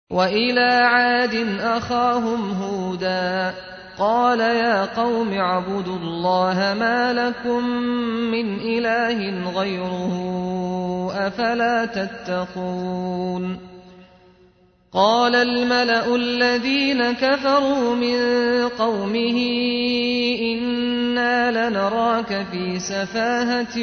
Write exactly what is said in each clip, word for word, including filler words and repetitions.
وإلى عاد أخاهم هودا قال يا قوم اعبدوا الله ما لكم من إله غيره أفلا تتقون قال الملأ الذين كفروا من قومه إنا لنراك في سفاهة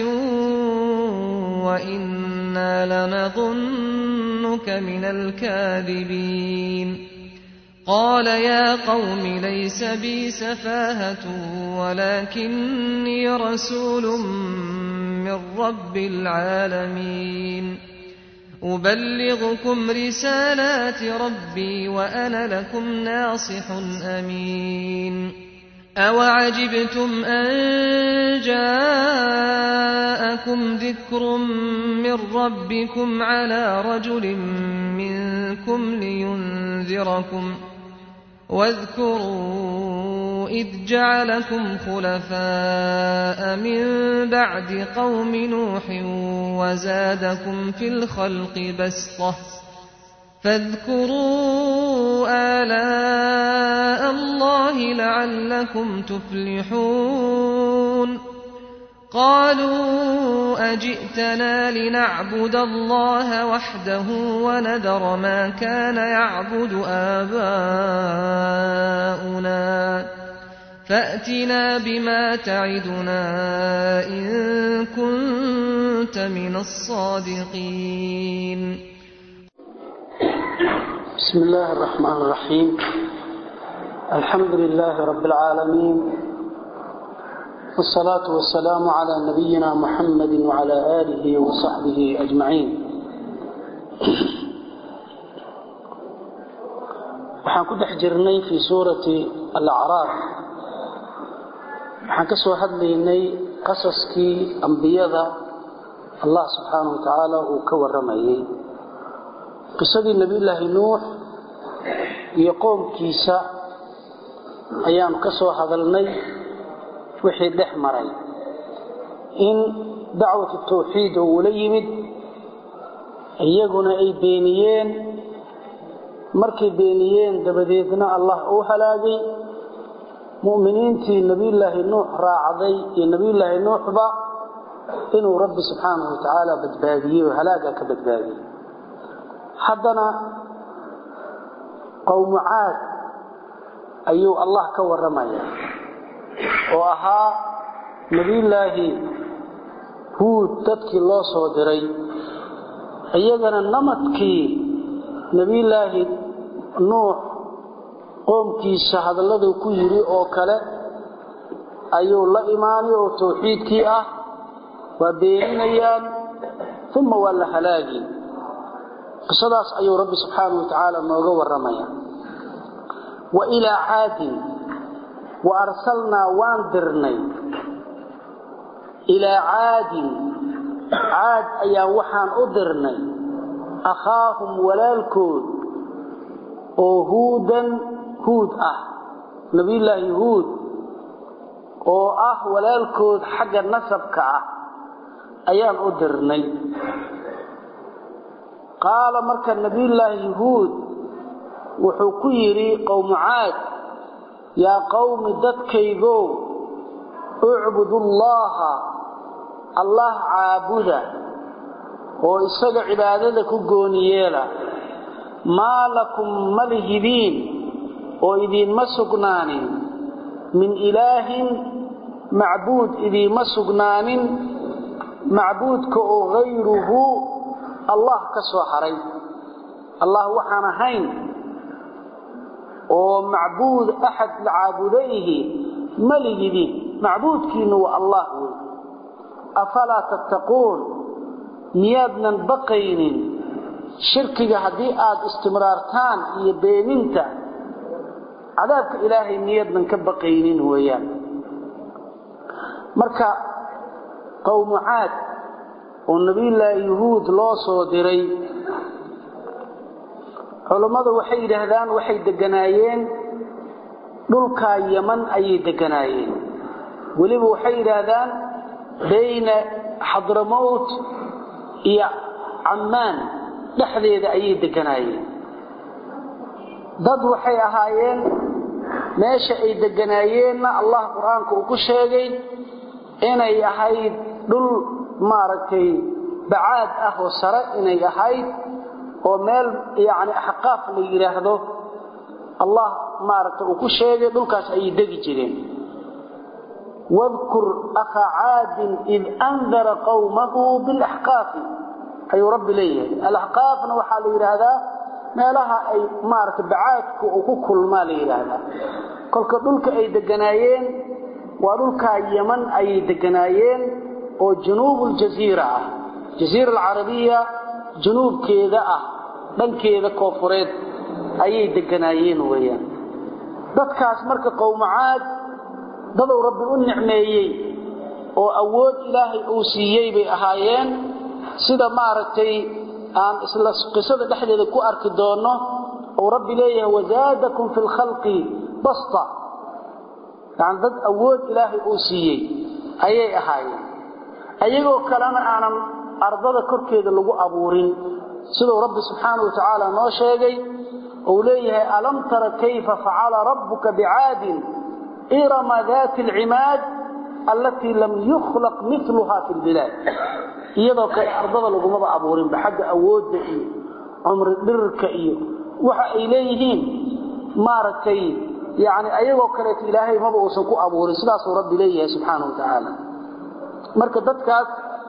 وإنا لنظنك من الكاذبين قال يا قوم ليس بي سفاهة ولكني رسول من رب العالمين أبلغكم رسالات ربي وأنا لكم ناصح أمين أوعجبتم أن جاءكم ذكر من ربكم على رجل منكم لينذركم واذكروا إذ جعلكم خلفاء من بعد قوم نوح وزادكم في الخلق بسطة فاذكروا آلاء الله لعلكم تفلحون قالوا أجئتنا لنعبد الله وحده ونذر ما كان يعبد آباؤنا فأتنا بما تعدنا إن كنت من الصادقين بسم الله الرحمن الرحيم الحمد لله رب العالمين والصلاة والسلام على نبينا محمد وعلى آله وصحبه أجمعين waxaan ku dhex jirnay fi suurati al-a'raf waxaan ka soo hadlaynay qasaskii ambiyada Allah subhanahu wa ta'ala uu ka waramayay qisadii nabi ilaahi nuux iyo qoomkiisa ayaan ka soo hadalnay wixii dhex maray in dacwada tawxiid oo la yimid iyaguna ay beeniyeen markay beeniyeen dabadeedna Allah uu halaagay muuminiintii nabi ilaahi nuux raacday iyo nabi ilaahi nuuxba inuu rabbi subhanahu wa ta'ala badbaadiyo halaaga ka badbaadiyo haddana qowm aad ayuu Allah ka waramaya oo ahaa nabi ilaahi huud dadkii loo soo diray iyagana namadkii nabi ilaahi nuux qoomkiisa hadallada ku yiri oo kale ayuu la iimaanay oo tawxiidkii ah waa beeninayaan thumma wala halaagi qisadaas ayuu rabbi subhanahu wa ta'ala nooga waramaya wa ila aadin وأرسلنا واندرني إلى عاد عاد أيا وحان أدرني أخاهم ولالكود وهودا هود أه نبي الله هود وأه ولالكود حق النسب كأه أيان أدرني قال مركا نبي الله هود وحكيري قوم عاد يا قوم ددكيغو اعبدوا الله الله عابدا oo isaga cibaadada ku gooniyeela ma lakum malihidin oo idin masugnaanin min ilaahin macbuud idin masugnaanin macbuudka oo ghayruhu Allah ka soo haray Allah waxaan ahayn oo macbuud ahad la'aabudayhi malihidin macbuudkiina waa Allah afala tattaqun niyadnan baqaynin shirkiga hadii aad istimraartaan iyo beeninta cadaabka ilaahay niyadnan ka baqaynin weeyaan marka qowm aad oo nabi ilaahi yahuud loo soo diray culimadu waxay yiraahdaan waxay deganaayeen dhulka Yaman ay deganaayeen waliba waxay yiraahdaan bayna Hadramaut iyo Amman dhaxdeeda ay deganaayeen dad waxay ahaayeen meesha ay deganaayeenna Allah quraanka uu ku sheegay inay ahayd dhul maaragtay bacaad ah oo sare inay ahayd oo meel yaani xaqaaf la yiraahdo Allah maaragtay uu ku sheegay dhulkaas ay degi jireen wadhkur akha 'aad id anzara qawmahu bil ahqaf ay rabbi leeyahay al ahqafna waxa la yiraahdaa meelaha ay maaragtay bacaadku uu ku kulmaa la yiraahdaa kolka dhulka ay deganaayeen waa dhulka Yemen ay deganaayeen oo januubul jaziira ah jaziira al-arabiya januubkeeda ah dhankeeda koofureed ayay deganaayeen weeyaan dadkaas marka qowmacaad dadoo rabbi u nicmeeyay oo awood ilaahay uu siiyay bay ahaayeen sida maaragtay aan isla qisada dhexdeeda ku arki doono oo rabbi leeyahay wazaadakum fil khalqi basta aan dad awood ilaahay uu siiyay ayay ahaayeen ayagoo kalena aanan ardada korkeeda lagu abuurin sidoo rabbi subhanahu wa ta'ala noo sheegay oo leeyahay alam tara kayfa fa'ala rabbuka bi'aadin irama dhaati al-'imaad allati lam yukhlaq mithluha fil bilad iyadoo kale ardada lagu ma abuurin baxada awoodda iyo umri dhirka iyo waxa ay leeyihiin maartay yaani ayagoo kale ilaahay ma uusan ku abuurin sidaas oo rabbi leeyahay subhanahu wa ta'ala marka dadkaas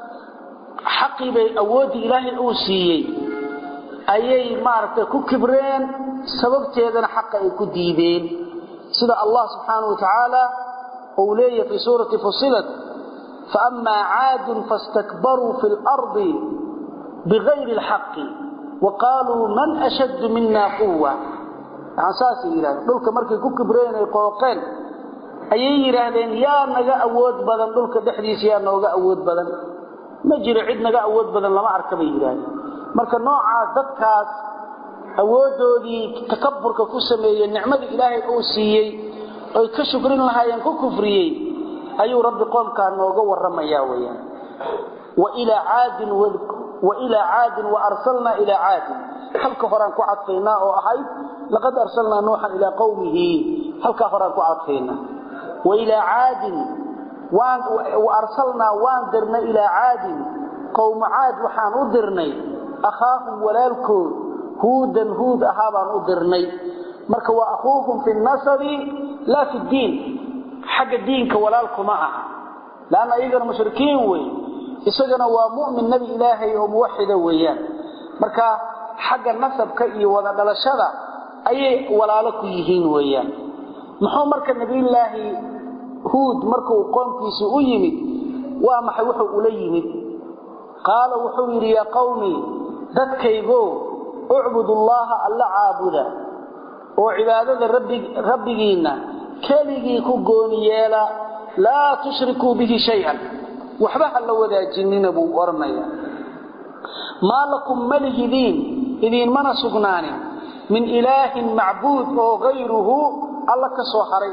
xaqi bay awoodi ilaahay uu siiyay ayay maartay ku kibreen sababteedana xaqa ay ku diideen sida Allah subhanahu wa ta'ala uu leeyahay fi surati fusilat fa amma 'aad fastakbaru fil ardi bighayri al-haqq wa qalu man ashaddu minna quwwa asaasi ilaahay dhulka markay ku kibreen ay qooqeen ayay yiraahdeen yaa naga awood badan dhulka dhexdiisa yaa nooga awood badan ma jiro cid naga awood badan lama arka bay yiraahdeen marka nooca dadkaas awoodoodii takabburka ku sameeyay nicmada ilaahay uu siiyay oo ka shukrin lahaayeen ku kufriyay ayuu rabbi qoomka nooga waramaya weeyaan wa ila 'aad wa ila 'aad wa arsalna ila 'aad halka horaan ku cadfayna oo ahay laqad arsalna nuuha ila qawmihi halka horaan ku cadfayna wa ila 'aad wa arsalna waan dirna ila 'aad qawm 'aad waxaan u dirnay akhaahum walaalkood huudan huud ahaabaan u dirnay marka waa akhuuhum fi nasabi la fi diin xagga diinka walaalkuma ah laana iyagana mushrikiin way isagana waa mu'min nabi ilaahay oo muwahhida weeyaan marka xagga nasabka iyo wada dhalashada ayay walaalo ku yihiin weeyaan muxuu marka nabi ilaahi huud markuu qoomkiisa u yimid waa maxay wuxuu u la yimid qaala wuxuu yiri ya qawmi dadkaygo u'budullaha alla aabuda oo cibaadada rabbi rabbigiina keligii ku gooni yeela la tushriku bihi shay'an waxba alla wadaajinina buu ornaya malakum malihidin idin mana sugnaani min ilaahin ma'buud oo ghayruhu alla ka soo haray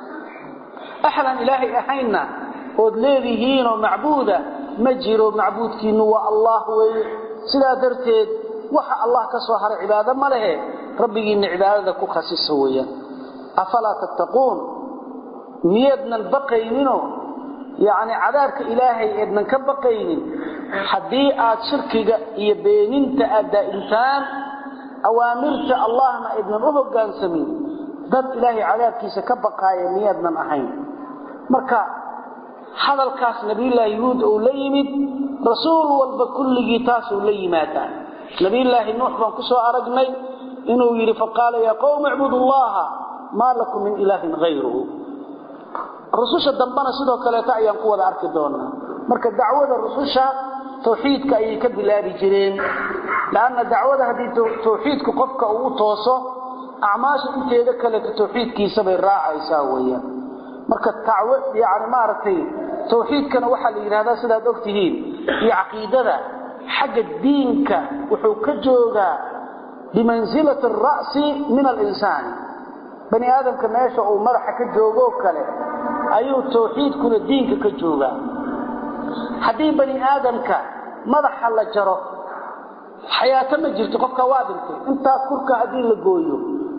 ahlan ilaahi ahayna oo leedihiin oo ma'buuda ma jiro ma'buudkiinu waa allah way sida darteed waxa allah ka soo haray cibaado ma lehe rabbigiina cibaadada ku khasiso weeyaan afala tattaqun miyadna baqaynino yaani cadaabka ilaahay idna ka baqaynin hadii aad shirkiga iyo beeninta aad intaan awaamirta allahna idna u hoggaansamin dad ilaahay cadaabkiisa ka baqaaya miyadna ahayn marka hadalkaas nabi ilaahi yuud oo la yimid rasuul walba kulligii taas oo la yimaada nabi ilaahi nuux baan ku soo aragnay inuu yiri faqala ya qawmi ibudullaha ma lakum min ilahin ghayruhu rususha dambana sidoo kale ta ayaan ku wada arki doonaa marka dacwada rususha tawxiidka ay ka bilaabi jireen laana dacwada hadii tawxiidku qofka uu tooso acmaasha inteeda kale tawxiidkiisa bay raacaysaa weeyaan marka tacwo yaani maartay tawxiidkana waxa la yiraahdaa sida aad ogtihiin iyo aqeedada xagga diinka wuxuu ka joogaa bimanzilati ar-ra'si min al-insan bani aadamka meesha uu madaxa ka joogo kale ayuu tawxiidkuna diinka ka joogaa hadii bani aadamka madaxa la jaro xayaato ma jirto qofka waa dhintay inta kurka hadii la gooyo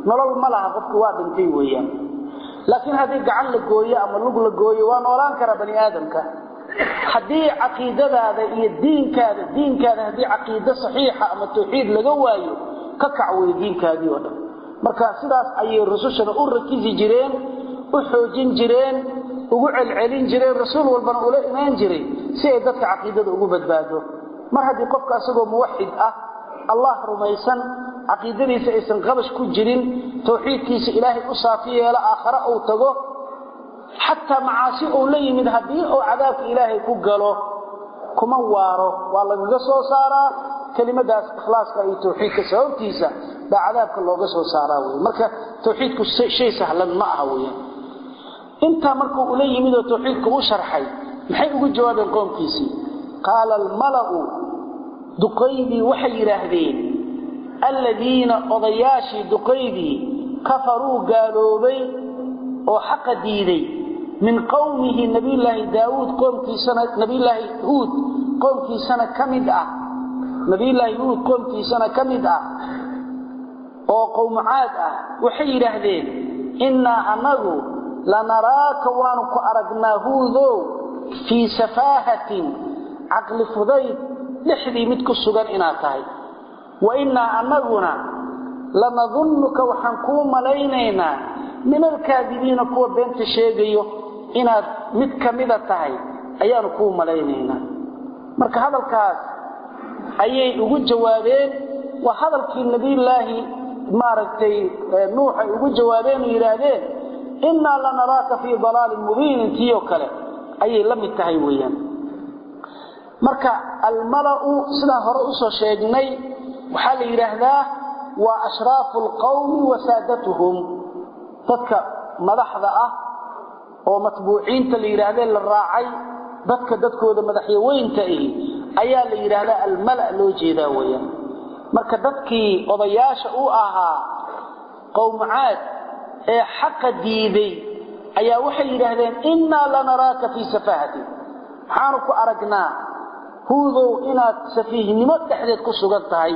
nolol ma laha qofku waa dhintay weeyaan laakiin hadii gacan la gooyo ama lug la gooyo waa noolaan kara bani aadamka hadii aqeedadaada iyo diinkaada diinkaada hadii aqeedo saxiixa ama tawxiid laga waayo ka kacway diinkaadii oo dhan marka sidaas ayay rasuushada u rakiisi jireen u xoojin jireen ugu celcelin jireen rasuul walbana ula imaan jiray si ay dadka aqeedada ugu badbaado mar hadii qofka asagoo muwahhid ah Allah rumaysan aqeedadiisa aysan qabash ku jirin tawxiidkiisa ilaahay u saafiyeela aakhira oo tago hatta macaasi oo la yimid hadii oo cadaabka ilaahay ku galo kuma waaro waa laga soo saaraa kelimadaas ikhlaaska iyo tawxiidka sababtiisa baa cadaabka looga soo saaraa way marka tawxiidku shay sahlan ma aha way inta markuu ula yimid oo tawxiidku u sharxay maxay ugu jawaabeen qoomkiisii qaala al mala'u duqaydi waxay yiraahdeen alladina qadayashi duqaydi kafaru gaaloobay oo xaq diiday min qawmihi nabiyullaahi daawud qoomkiisana nabiyullaahi huud qoomkiisana kamid ah nabiyullaahi huud qoomkiisana kamid ah oo qowm aad ah waxay yiraahdeen inna anagu lanaraaka waanu ku aragnaa huudo fi safahatin aqli fudayd lixdii mid ku sugan inaad tahay wa inna anaguna lanadunnuka waxaan ku malaynaynaa min alkaadibiina kuwa beenta sheegayo inaad mid kamida tahay ayaanu ku malaynaynaa marka hadalkaas ayay ugu jawaabeen wa hadalkii nabiyullaahi maaragtay nuux ay ugu jawaabeen yiraahdeen inna lanaraaka fi dalalin mubin tiyo kale ayay la mid tahay weeyaan marka al mala'u sida hore u soo sheegnay waxa la yiraahdaa wa ashraful qawmi wa saadatuhum dadka madaxda ah oo matbuuciinta la yiraahdeen la raacay dadka dadkooda madaxweynta ah ayaa la yiraahdaa al mala' loo jeedaa weeyaan marka dadkii odayaasha u ahaa qowm aad ee xaq diiday ayaa waxay yiraahdeen inna lanaraaka fi safahati waxaanu ku aragnaa huudo inaad safiihnimo dhaxdeed ku sugan tahay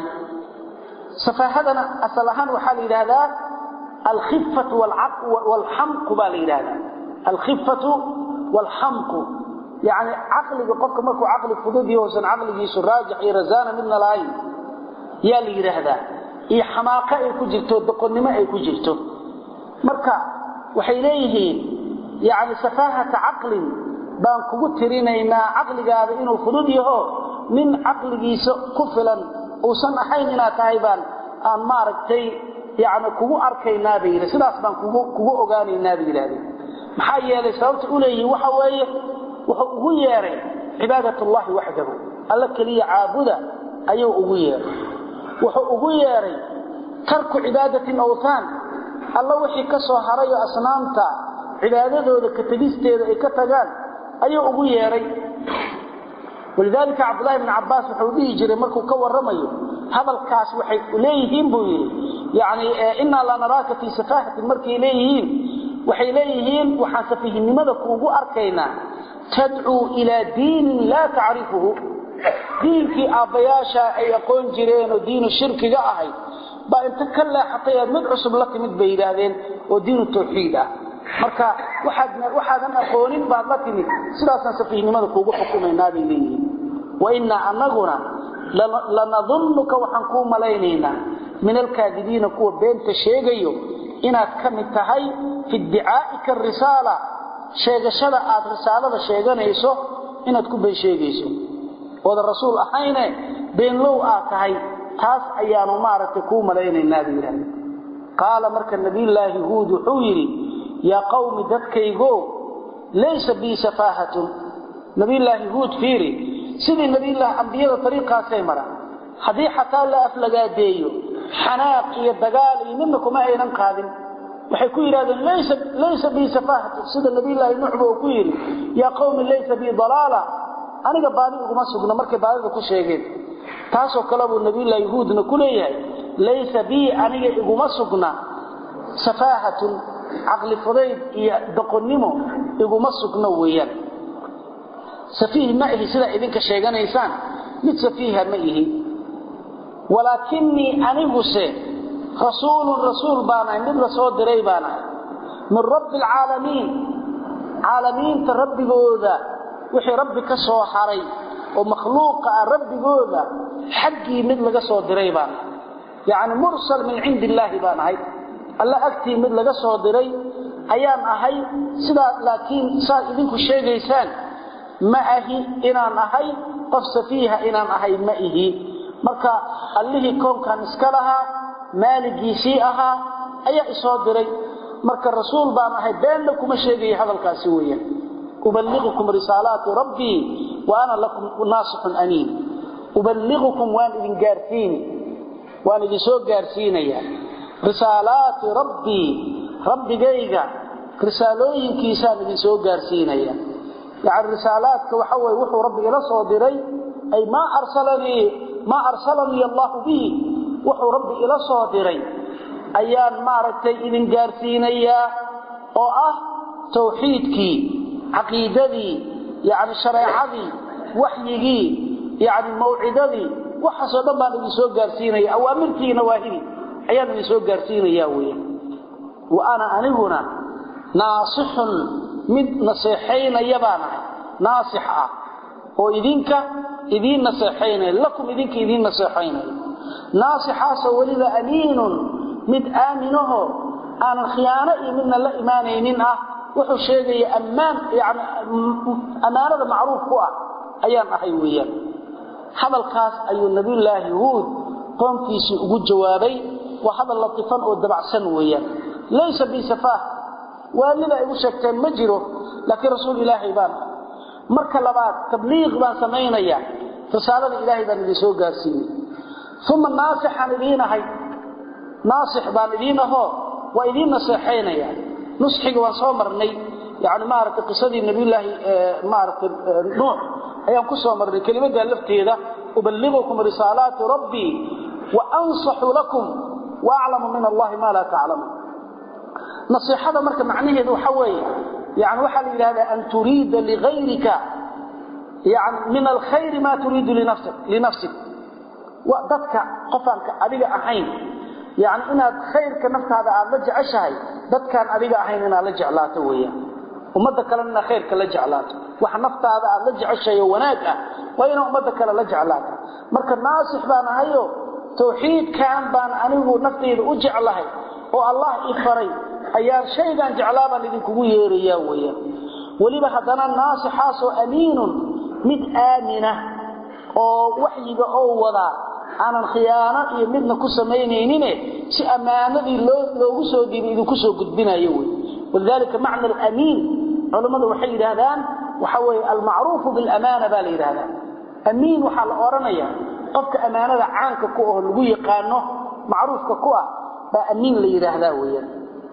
safahadana asalahan waxa la yiraahdaa al-khiffatu wal-'aql wal-hamq baa la yiraahdaa al-khiffatu wal-hamq yani aqliga qofka markuu aqli fudud yahay aqligiisu raajix iyo razana midna laay yaa la yiraahdaa iyo xamaaqa ay ku jirto doqonnimo ay ku jirto marka waxay leeyihiin yani safahata aqlin baan kugu tirinaynaa aqligaada inuu fudud yahay min aqligiisa ku filan oo san ahayn inaad tahay baan aan maaragtay yani kugu arkaynaa bayra sidaas baan kugu kugu ogaanaynaa bayra maxaa yeelay sababta u leeyahay waxa weeye wuxuu ugu yeeray cibaadatullaah wahdahu alla kaliya caabuda ayuu ugu yeeray wuxuu ugu yeeray tarku cibaadati awthan alla wixii ka soo haray asnaamta cibaadadooda ka tagisteeda ay ka tagaan ayuu ugu yeeray walidaalika abdullah ibn abbas wuxuu dhigi jiray markuu ka waramayo hadalkaas waxay leeyihiin buu yiri yaani inna la naraaka fi safahatin markii leeyihiin waxay leeyihiin waxa safiihnimada kuugu arkaynaa tad'u ila diin la ta'rifuhu diinkii abayaasha ay aqoon jireen oo diinu shirkiga ahay ba inta kala xatay mid cusub la timid bay yiraahdeen oo diinu tawxiid ah marka waxaad waxaadan aqoonin baad la timid sidaas safiihnimada kuugu xukumaynaa bay leeyihiin wa inna anaguna lanadunnuka waxaan ku malaynaynaa min alkaadibiina kuwa beenta sheegayo inaad kamid tahay fi iddi'aa'ika risala sheegashada aad risaalada sheeganayso inaad ku been sheegayso oo rasuul ahayne been low ah tahay taas ayaanu maaragtay ku malaynaynaa diiraan qaala marka nabiyullaahi huud wuxuu yiri ya qawmi dadkaygo laysa bi safahatun nabiyullaahi huud fiiri sidii nabiyullaahi anbiyada tariiqaasay mara hadii xataa la aflagaadeeyo xanaaq iyo dagaal iyo midna kuma aynan qaadin waxay ku yiraahdeen laysa laysa bi safahatun sida nabiyullaahi nuux buu ku yiri ya qawmi laysa bi dalala aniga baadi uguma sugna markay baadida ku sheegeen taasoo kale buu nabiyullaahi huudna ku leeyahay laysa bi aniga iguma sugna safahatun aqli fudayd iyo doqonnimo iguma sugna weeyaan safiih ma ihi sida idinka sheeganaysaan mid safiiha ma ihi walakinni aniguse رسول رسول بانا من رسول دري بانا من رب العالمين عالمين تربي جودا وحي ربك سو حري ومخلوق ربي جودا حقي من لغا سو دري بانا يعني مرسل من عند الله بانا هي الله اكتي من لغا سو دري ayaan ahay sida laakiin saa idinku sheegaysaan ma ahi inaan ahay qof safiiha inaan ahay ma ihi marka allahi koonkan iska laha maaligiisi aha ayaa isoo diray marka rasuul baan ahay been kuma sheegay hadalkaasi weeyaan uballighukum risalati rabbi wa ana lakum nasihun amin uballighukum wa idin gaarsiin wa idin soo gaarsiinaya risalati rabbi rabbigayga risaalooyinkiisa idin soo gaarsiinaya yaani risaalaadka waxa way wuxuu rabbi ila soo diray ay ma arsalani ma arsalani allah bi wuxuu rabbi ila soo diray ayaan maaragtay idin gaarsiinaya oo ah tawxiidkii aqeedadii yaani shariicadii waxyigii yaani mawcidadii waxa soo dhan idin soo gaarsiinaya awaamirtii nawaahidi ayaan idin soo gaarsiinaya weeyaan wa ana aniguna ناصح من نصيحين يبانا ناصح وإذنك إذن نصيحين لكم إذنك إذن نصيحين ناصح سولد أمين من آمنه أنا الخيانة من الله إيمانين وحو شيء أمان يعني أمانة معروف هو أيام أحيويا هذا الخاص أي النبي الله هود قام في وجود جوابي وهذا اللطيفان ودبع سنويا ليس بسفاه وأننا يوشكتين مجره لكن رسول الله بان مركا لبات تبليغ بان سمينيا رسالة الإلهي بان يسوع قارسيني ثم الناصح عن إذينا هاي ناصح بان إذينا هو وإذين نصيحينيا نصحي وانصومرني يعني معركة قصدي النبي الله معركة نوح أيام كسومرني كلمة قالفتي هذا أبلغكم رسالات ربي وأنصح لكم وأعلم من الله ما لا تعلمون نصيحة مركب معنيه ذو حوي يعني وحل إلى هذا أن تريد لغيرك يعني من الخير ما تريد لنفسك لنفسك وضدك قفلك أبيك أحين يعني إن خير كنفت هذا لجع شيء ضدك أبيك أحين إن لجع لا تويا ومدك لنا خير كلجع لا وحنفت هذا لجع شيء وناك وين ومدك لجع لا مركب ناصح بان هيو توحيد كان بان أنه نفتي لأجع الله والله إفري أيان شيئا جعلابا لذنكو يريا ويا ولما حدنا الناس حاسوا أمين مد آمنة أو وحيق أو وضع عن الخيانة يمدنا كسمينينين سي أمانة لو كسو دين إذن كسو قدبنا يوي ولذلك معنى الأمين علماء الوحيد هذان وحوي المعروف بالأمانة بالي هذا أمين وحال أورانيا قفك أمانة عنك كوه اللي يقانه معروف كوه بأمين لي هذا ويا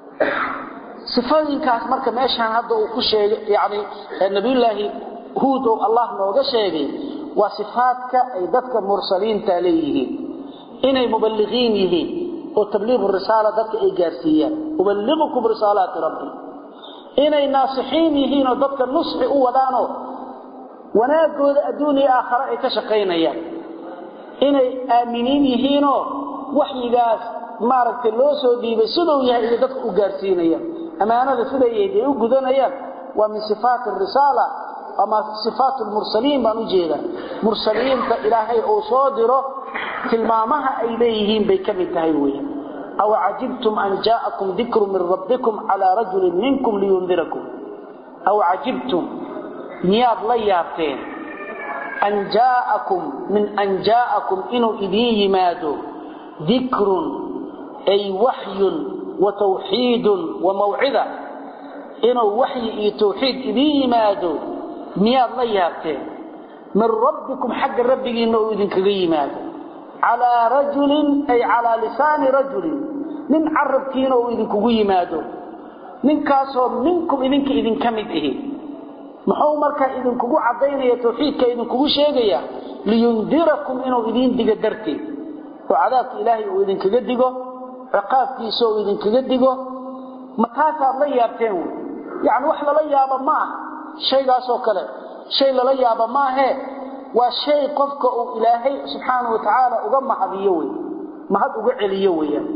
صفاتك marka meeshan hadda uu ku sheegay yaani nabiyullaahi huud oo Allah nooga sheegay waa sifaadka ay dadka mursaliinta leeyihiin inay muballighiin yihiin oo tabliiq risaala dadka ay gaarsiiyaan uballighukum risalati rabbi inay naasixiin yihiin oo dadka nusxi u wadaano wanaagooda adduuniya aakhira ay ka shaqeynayaan inay aaminiin yihiin oo waxyigaas maaragtay loo soo dhiibay sidoo yahay dadka u gaarsiinayaan amaanada sida ay u gudanayaan waa min sifaat ar-risala ama sifaat al-mursaliin baan u jeedaa mursaliinta ilaahay oo soo diro tilmaamaha ay leeyihiin bay ka mid tahay weeyaan aw ajibtum an ja'akum dhikrun min rabbikum ala rajulin minkum liyundhirakum aw ajibtum niyad la yaabteen an ja'akum min an ja'akum inu idin yimaado dhikrun أي وحي وتوحيد وموعظة إنه وحي توحيد إذي مادو مياد الله يابتين من ربكم حق ربك إنه إذن كذي مادو على رجل أي على لسان رجل من عربك إنه إذن كذي مادو من كاسو منكم إذنك إذن كمده محومرك إذن كذو عضين يتوحيدك إذن كذو شيئا لينذركم إنه إذن دقدرتي وعذاب إلهي وإذن كذدقه عقابتي سو إذن كذدقه متاسا الله يابتين يعني وحلا لا يابا ما شيء قاسو كله شيء لا يابا ما هي وشيء قفك إلهي سبحانه وتعالى أغمى حبيوي ما هد أغعليوي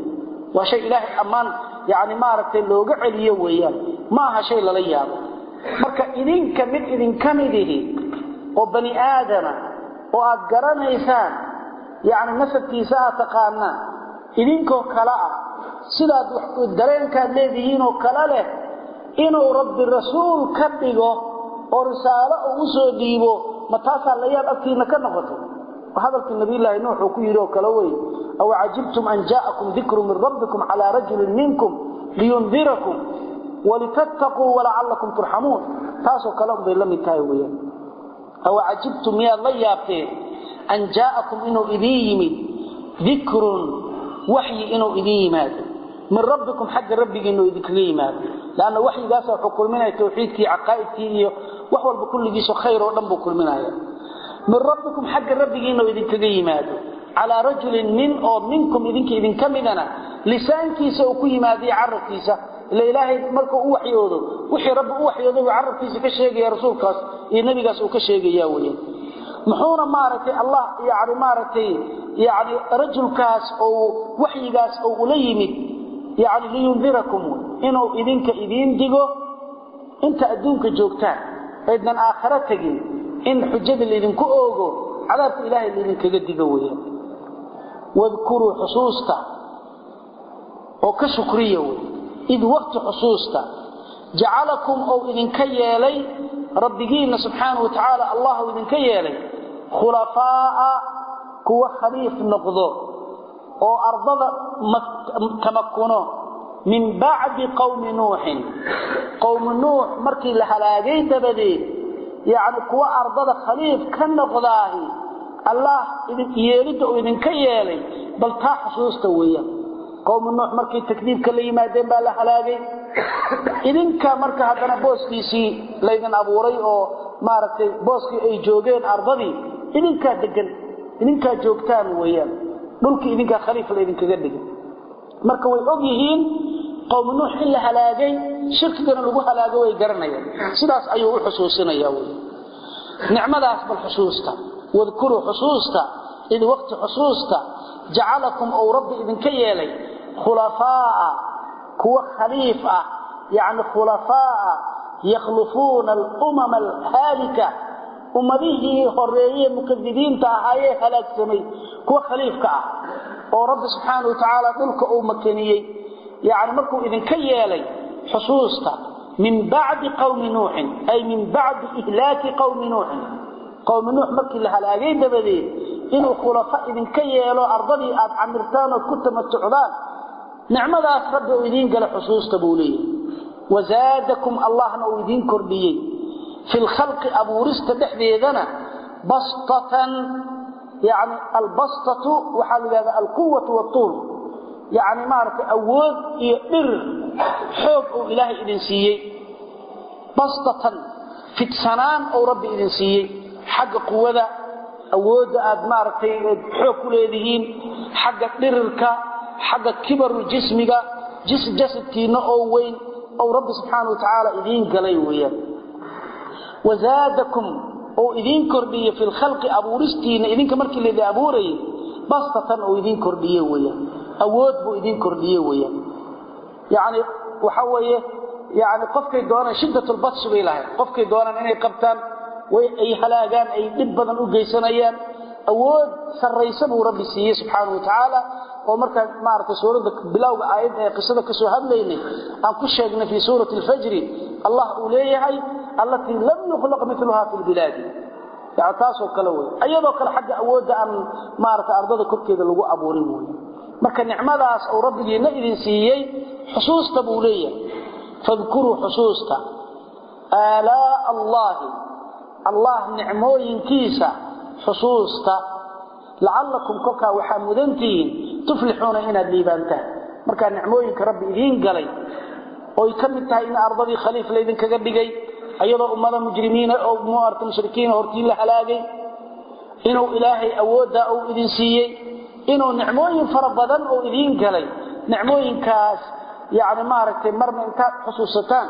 وشيء إله أمان يعني ما رأت اللوجع عليه وياه ما ها شيء للياب مركا إذن كمد إذن كمده وبني آدم وأجران إنسان يعني نسب كيساء تقانا إذن كو كلاء سيدا الدرين كان لذيهين وكلاله إنه رب الرسول كبه ورسالة وصو ديبه متاسع لياب أكتين كنفته وهذا النبي الله نوح وكيره كلوي أو عجبتم أن جاءكم ذكر من ربكم على رجل منكم لينذركم ولتتقوا ولعلكم ترحمون تاسو كلام بلم تايويا أو عجبتم يا الله يابتين أن جاءكم إنه إذيمي ذكر وحي إنه إذيمات من ربكم حق ربك إنه إذكريمات لأن وحي قاسوا حكول منها توحيدك عقائدك وحول بكل جيس خير ولم بكل منها من ربكم حق ربك إنه إذكريمات على رجل من أو منكم إذنك إذن كمدنا لسان كيسا وكي ماذي عرف كيسا إلا إلهي ملكه أوحي يوضو وحي رب أوحي يوضو وعرف كيسا كشيك يا رسول كاس يا نبي كاس وكشيك يا ولي محونا مارتي الله يعني مارتي يعني رجل كاس أو وحي كاس أو أليمد يعني لينذركم إنه إذنك إذن ديقو انت أدونك جوكتان إذن آخرتك إن حجد اللي إذنك أوغو عذاب إلهي اللي إذنك قد ديقويا واذكروا حصوصتا وكشكرية إذ وقت حصوصتا جعلكم أو إذن كيالي ربكين سبحانه وتعالى الله إذن كيالي خلفاء كوا خليف نقضو أو أرض تمكنوا من بعد قوم نوح قوم نوح مركي لحلاقي تبدي يعني كوا أرض خليف كنقضاه الله إذن يريد إذن كيالي بل تا حصوص تويا قوم النوح مركي التكذيب كلي ما دين بالا حلاقي إذن كا مركا هدنا بوسكيسي ليدن أبوري أو ماركي بوسكي أي جوغين أرضي إذن كا دقن إذن كا جوغتان ويا دولك إذن كا خليفة إذن كا دقن مركا ويقضيهين قوم النوح إلا حلاقي شرك كانوا لقوا حلاقي ويقرنيا سلاس أيوه حصوصنا يا ولي نعمة أصبح حصوصتا واذكروا حصوصتا إذ وقت حصوصتا جعلكم أو رب إذن كيالي خلفاء كوا خليفة يعني خلفاء يخلفون الأمم الهالكة أمره حرية مكذبين تاهايه هلاك سمي كوا خليفة أو رب سبحانه وتعالى ذلك أو مكانيي يعني مركو إذن كيالي حصوصتا من بعد قوم نوح أي من بعد إهلاك قوم نوح قوم نوح مركي لها لاغي دبدي انو خلفاء إذن كيالو أرضي آد عمرتان وكنت متعدان نعمداس رب ويدين قال حصوص تبولي وزادكم الله ويدين كردي في الخلق أبو رست بحذيذنا بسطة يعني البسطة وحال هذا القوة والطول يعني مارك أود يقر حب إلهي إذن سيي بسطة في السنان أو رب إذن سيي حق قوة أود أد مارك حب لذهين حق قررك حق كبر جسمك جسم جسدتين أو وين أو رب سبحانه وتعالى إذين قليويا وزادكم أو إذين كردية في الخلق أبو رستين إذين كمرك الذي أبوري بسطة أو إذين كردية ويا أود بو إذين كردية ويا يعني وحوية يعني قفك دونا شدة البطش بإلهي قفك دونا إنه قبتان وأي حلاقان أي دبنا أجيسانيان أود سريسبه ربي سيه سبحانه وتعالى ومركا معرفة سورة بلاو آيات قصة كسوهد ليني أن كشهدنا في سورة الفجر الله أوليها التي لم يخلق مثلها في البلاد يعني تاسو كلوي أيضا كل حاجة أود أن معرفة أرضه كبكي ذا لغو أبو ريمون مركا نعمداس أو ربي نئذن سيئي حصوص تبولية فاذكروا حصوصتا آلاء الله الله نعموين كيسا حصوصتا لعلكم كوكا وحامدنتين تفلحون هنا الليبانتان مركا نعموين كرب إذين قلي ويكملتها إن أرضي خليفة لإذن كقبقي أيضا أمضى مجرمين أو موارت مشركين وهرتين لحلاقي إنه إلهي أود أو إذن سيئي إنه نعموين فربضا أو إذين قلي نعموين كاس يعني ماركتين مرمى انتاب حصوصتان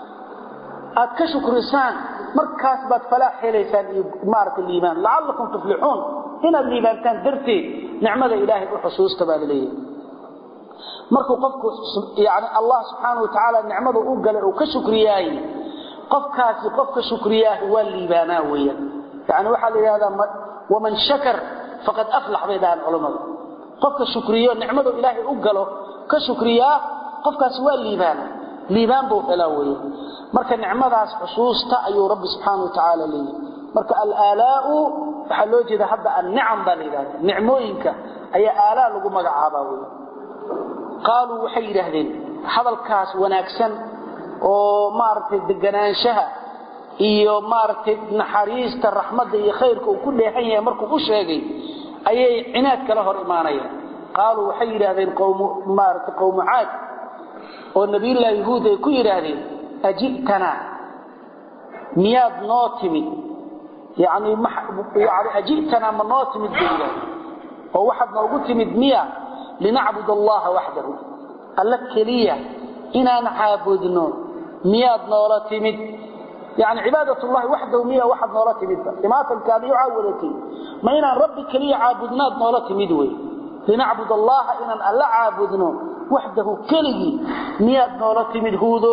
أكشكر لسان مركاس بات فلاح ليسان مارك الإيمان لعلكم تفلحون هنا الإيمان كان درتي نعمة إلهي وحصوص تبال لي markuu qofku yaani Allah subhanahu wa ta'ala nicmada uu galay oo ka shukriyay qofkaasi qofka shukriyay waa liibaana weeyaan yaani waxa la yiraahdaa waman shakar faqad aflah baydaan culimada qofka shukriyo nicmada Ilaahay uu galo ka shukriya qofkaasi waa liibaana liibaan buu helaa weeyaan marka nicmadaas xusuusta ayuu Rabbi subhanahu wa ta'ala leeyahay marka al-alaa'u waxa loo jeeda hadda an-ni'am baa leeyahay nicmooyinka ayaa aalaa lagu magacaabaa weeyaan qaalu waxay yiraahdeen hadalkaas wanaagsan oo maartay deganaanshaha iyo maartay naxariista raxmadda iyo khayrka uu ku dheehan yahay markuu u sheegay ayay cinaad kala hor imaanayaan qaalu waxay yiraahdeen qowm maartay qowm aad oo nabi ilaahi yahuud ay ku yiraahdeen ajitana miyad nootimi yaani yaani ajitana ma nootimi diina oo waxad noogu timid miya linacbud allah wahdahu alla kaliya inaan caabudno miyad noola timid يعني عبادة الله وحده مية واحد نولاتي مدى لما تنكاد يعاولتي ما إنا ربي كلي عابدنا نولاتي مدوي لنعبد الله إنا ألا عابدنا وحده كلي مية نولاتي مدهودو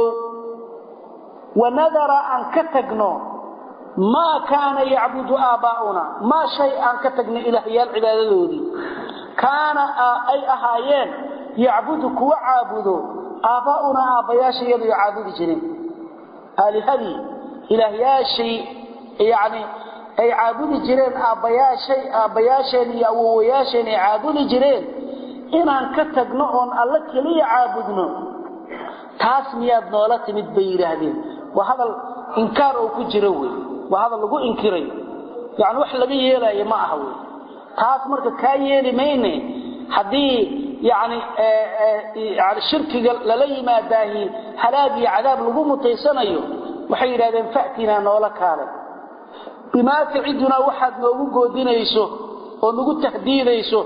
ونذر أن كتقنا ما كان يعبد آباؤنا ما شيء أن كتقنا إلهي العبادة دي كان أي أهايين يعبدك وعابدو آباؤنا آبياشي يدو يعابد جنين آلهذي إلهياشي يعني أي عابد جرين أبياشي أبياشين يأووياشين عابد جرين إن أنكتك نعون الله كلي عابدنا تاسمية نولات متبير هذه وهذا الإنكار أو كجروي وهذا اللي قو إنكري يعني وحلا بيه لا يماهو تاسمرك كايلي ميني حدي يعني آآ آآ يعني الشرك للي ما داهي هلاقي عذاب لقو متيسانيو waxay yiraahdeen faatina noola kaale bima ta'iduna waxad noogu goodinayso oo nagu tahdiidayso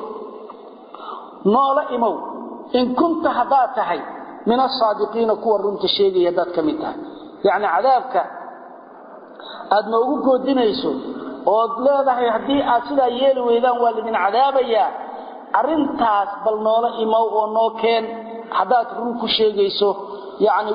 noola imow in kunta hadaa tahay min as-saadiqiina kuwa runta sheegaya dad kamid ah yaani cadaabka aad noogu goodinayso oo leedahay hadii aad sida yeeli weydaan waa lidin cadaabaya arintaas bal noola imow oo noo keen hadaad run ku sheegayso yaani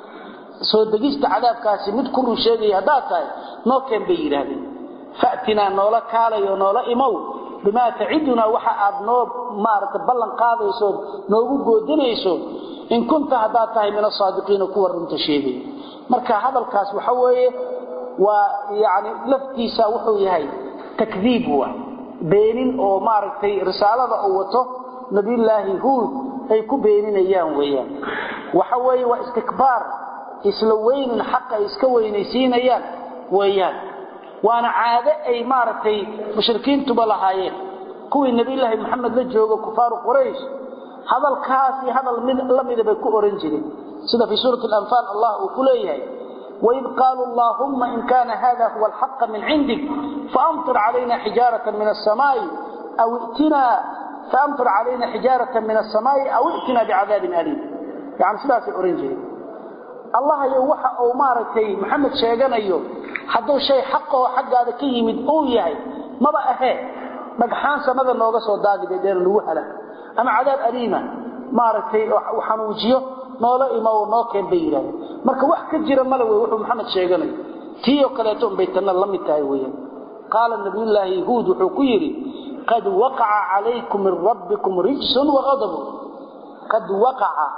soo degista cadaabkaasi mid ku sheegay hadaa tahay noo keen bay yiraahdeen faatina noola kaalayo noola imow bima ta'iduna waxa aad noo maarta ballan qaadayso noogu goodinayso in kunta hadaa tahay min as-saadiqiina kuwa runta sheegay marka hadalkaas waxa weeye waa yaani laftiisa wuxuu yahay takdiib waa beenin oo maartay risaalada oo wato nabi ilaahi huud ay ku beeninayaan weeyaan waxa weeye waa istikbaar isla weyn xaq iska weynaysiinayaan weeyaan waana caade ay maartay mushrikiintu balahaayeen kuwii nabi ilaahi maxamed la joogo kufaar quraysh hadalkaasi hadal mid lamid bay ku oran jireen sida fi suurat al-anfal allah uu ku leeyahay wa id qalu allahumma in kana hadha huwa al-haqq min 'indik fa'amtir 'alayna hijaratan min as-samaa'i aw i'tina fa'amtir 'alayna hijaratan min as-samaa'i aw i'tina bi'adabin alim yani sidaas oran jireen الله يو waxa oo maartay maxamed sheeganayo haduu shay xaq oo xaqaada ka yimid oo yahay maba ahe magxaan samada nooga soo daadiday dheer lagu hala ama cadaab aliima maartay waxaan uujiyo noola imaw noo keen bayran marka wax ka jira mala way wuxuu maxamed sheeganayo tiyo kale toon baytana lamid tahay weeyaan qaal nabi ilaahi huud wuxuu ku yiri qad waqa'a alaykum min rabbikum rijsun wa ghadab qad waqa'a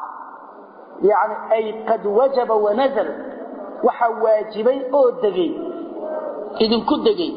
يعني أي قد وجب ونزل وحا واجبي أو دقي إذن كد دقي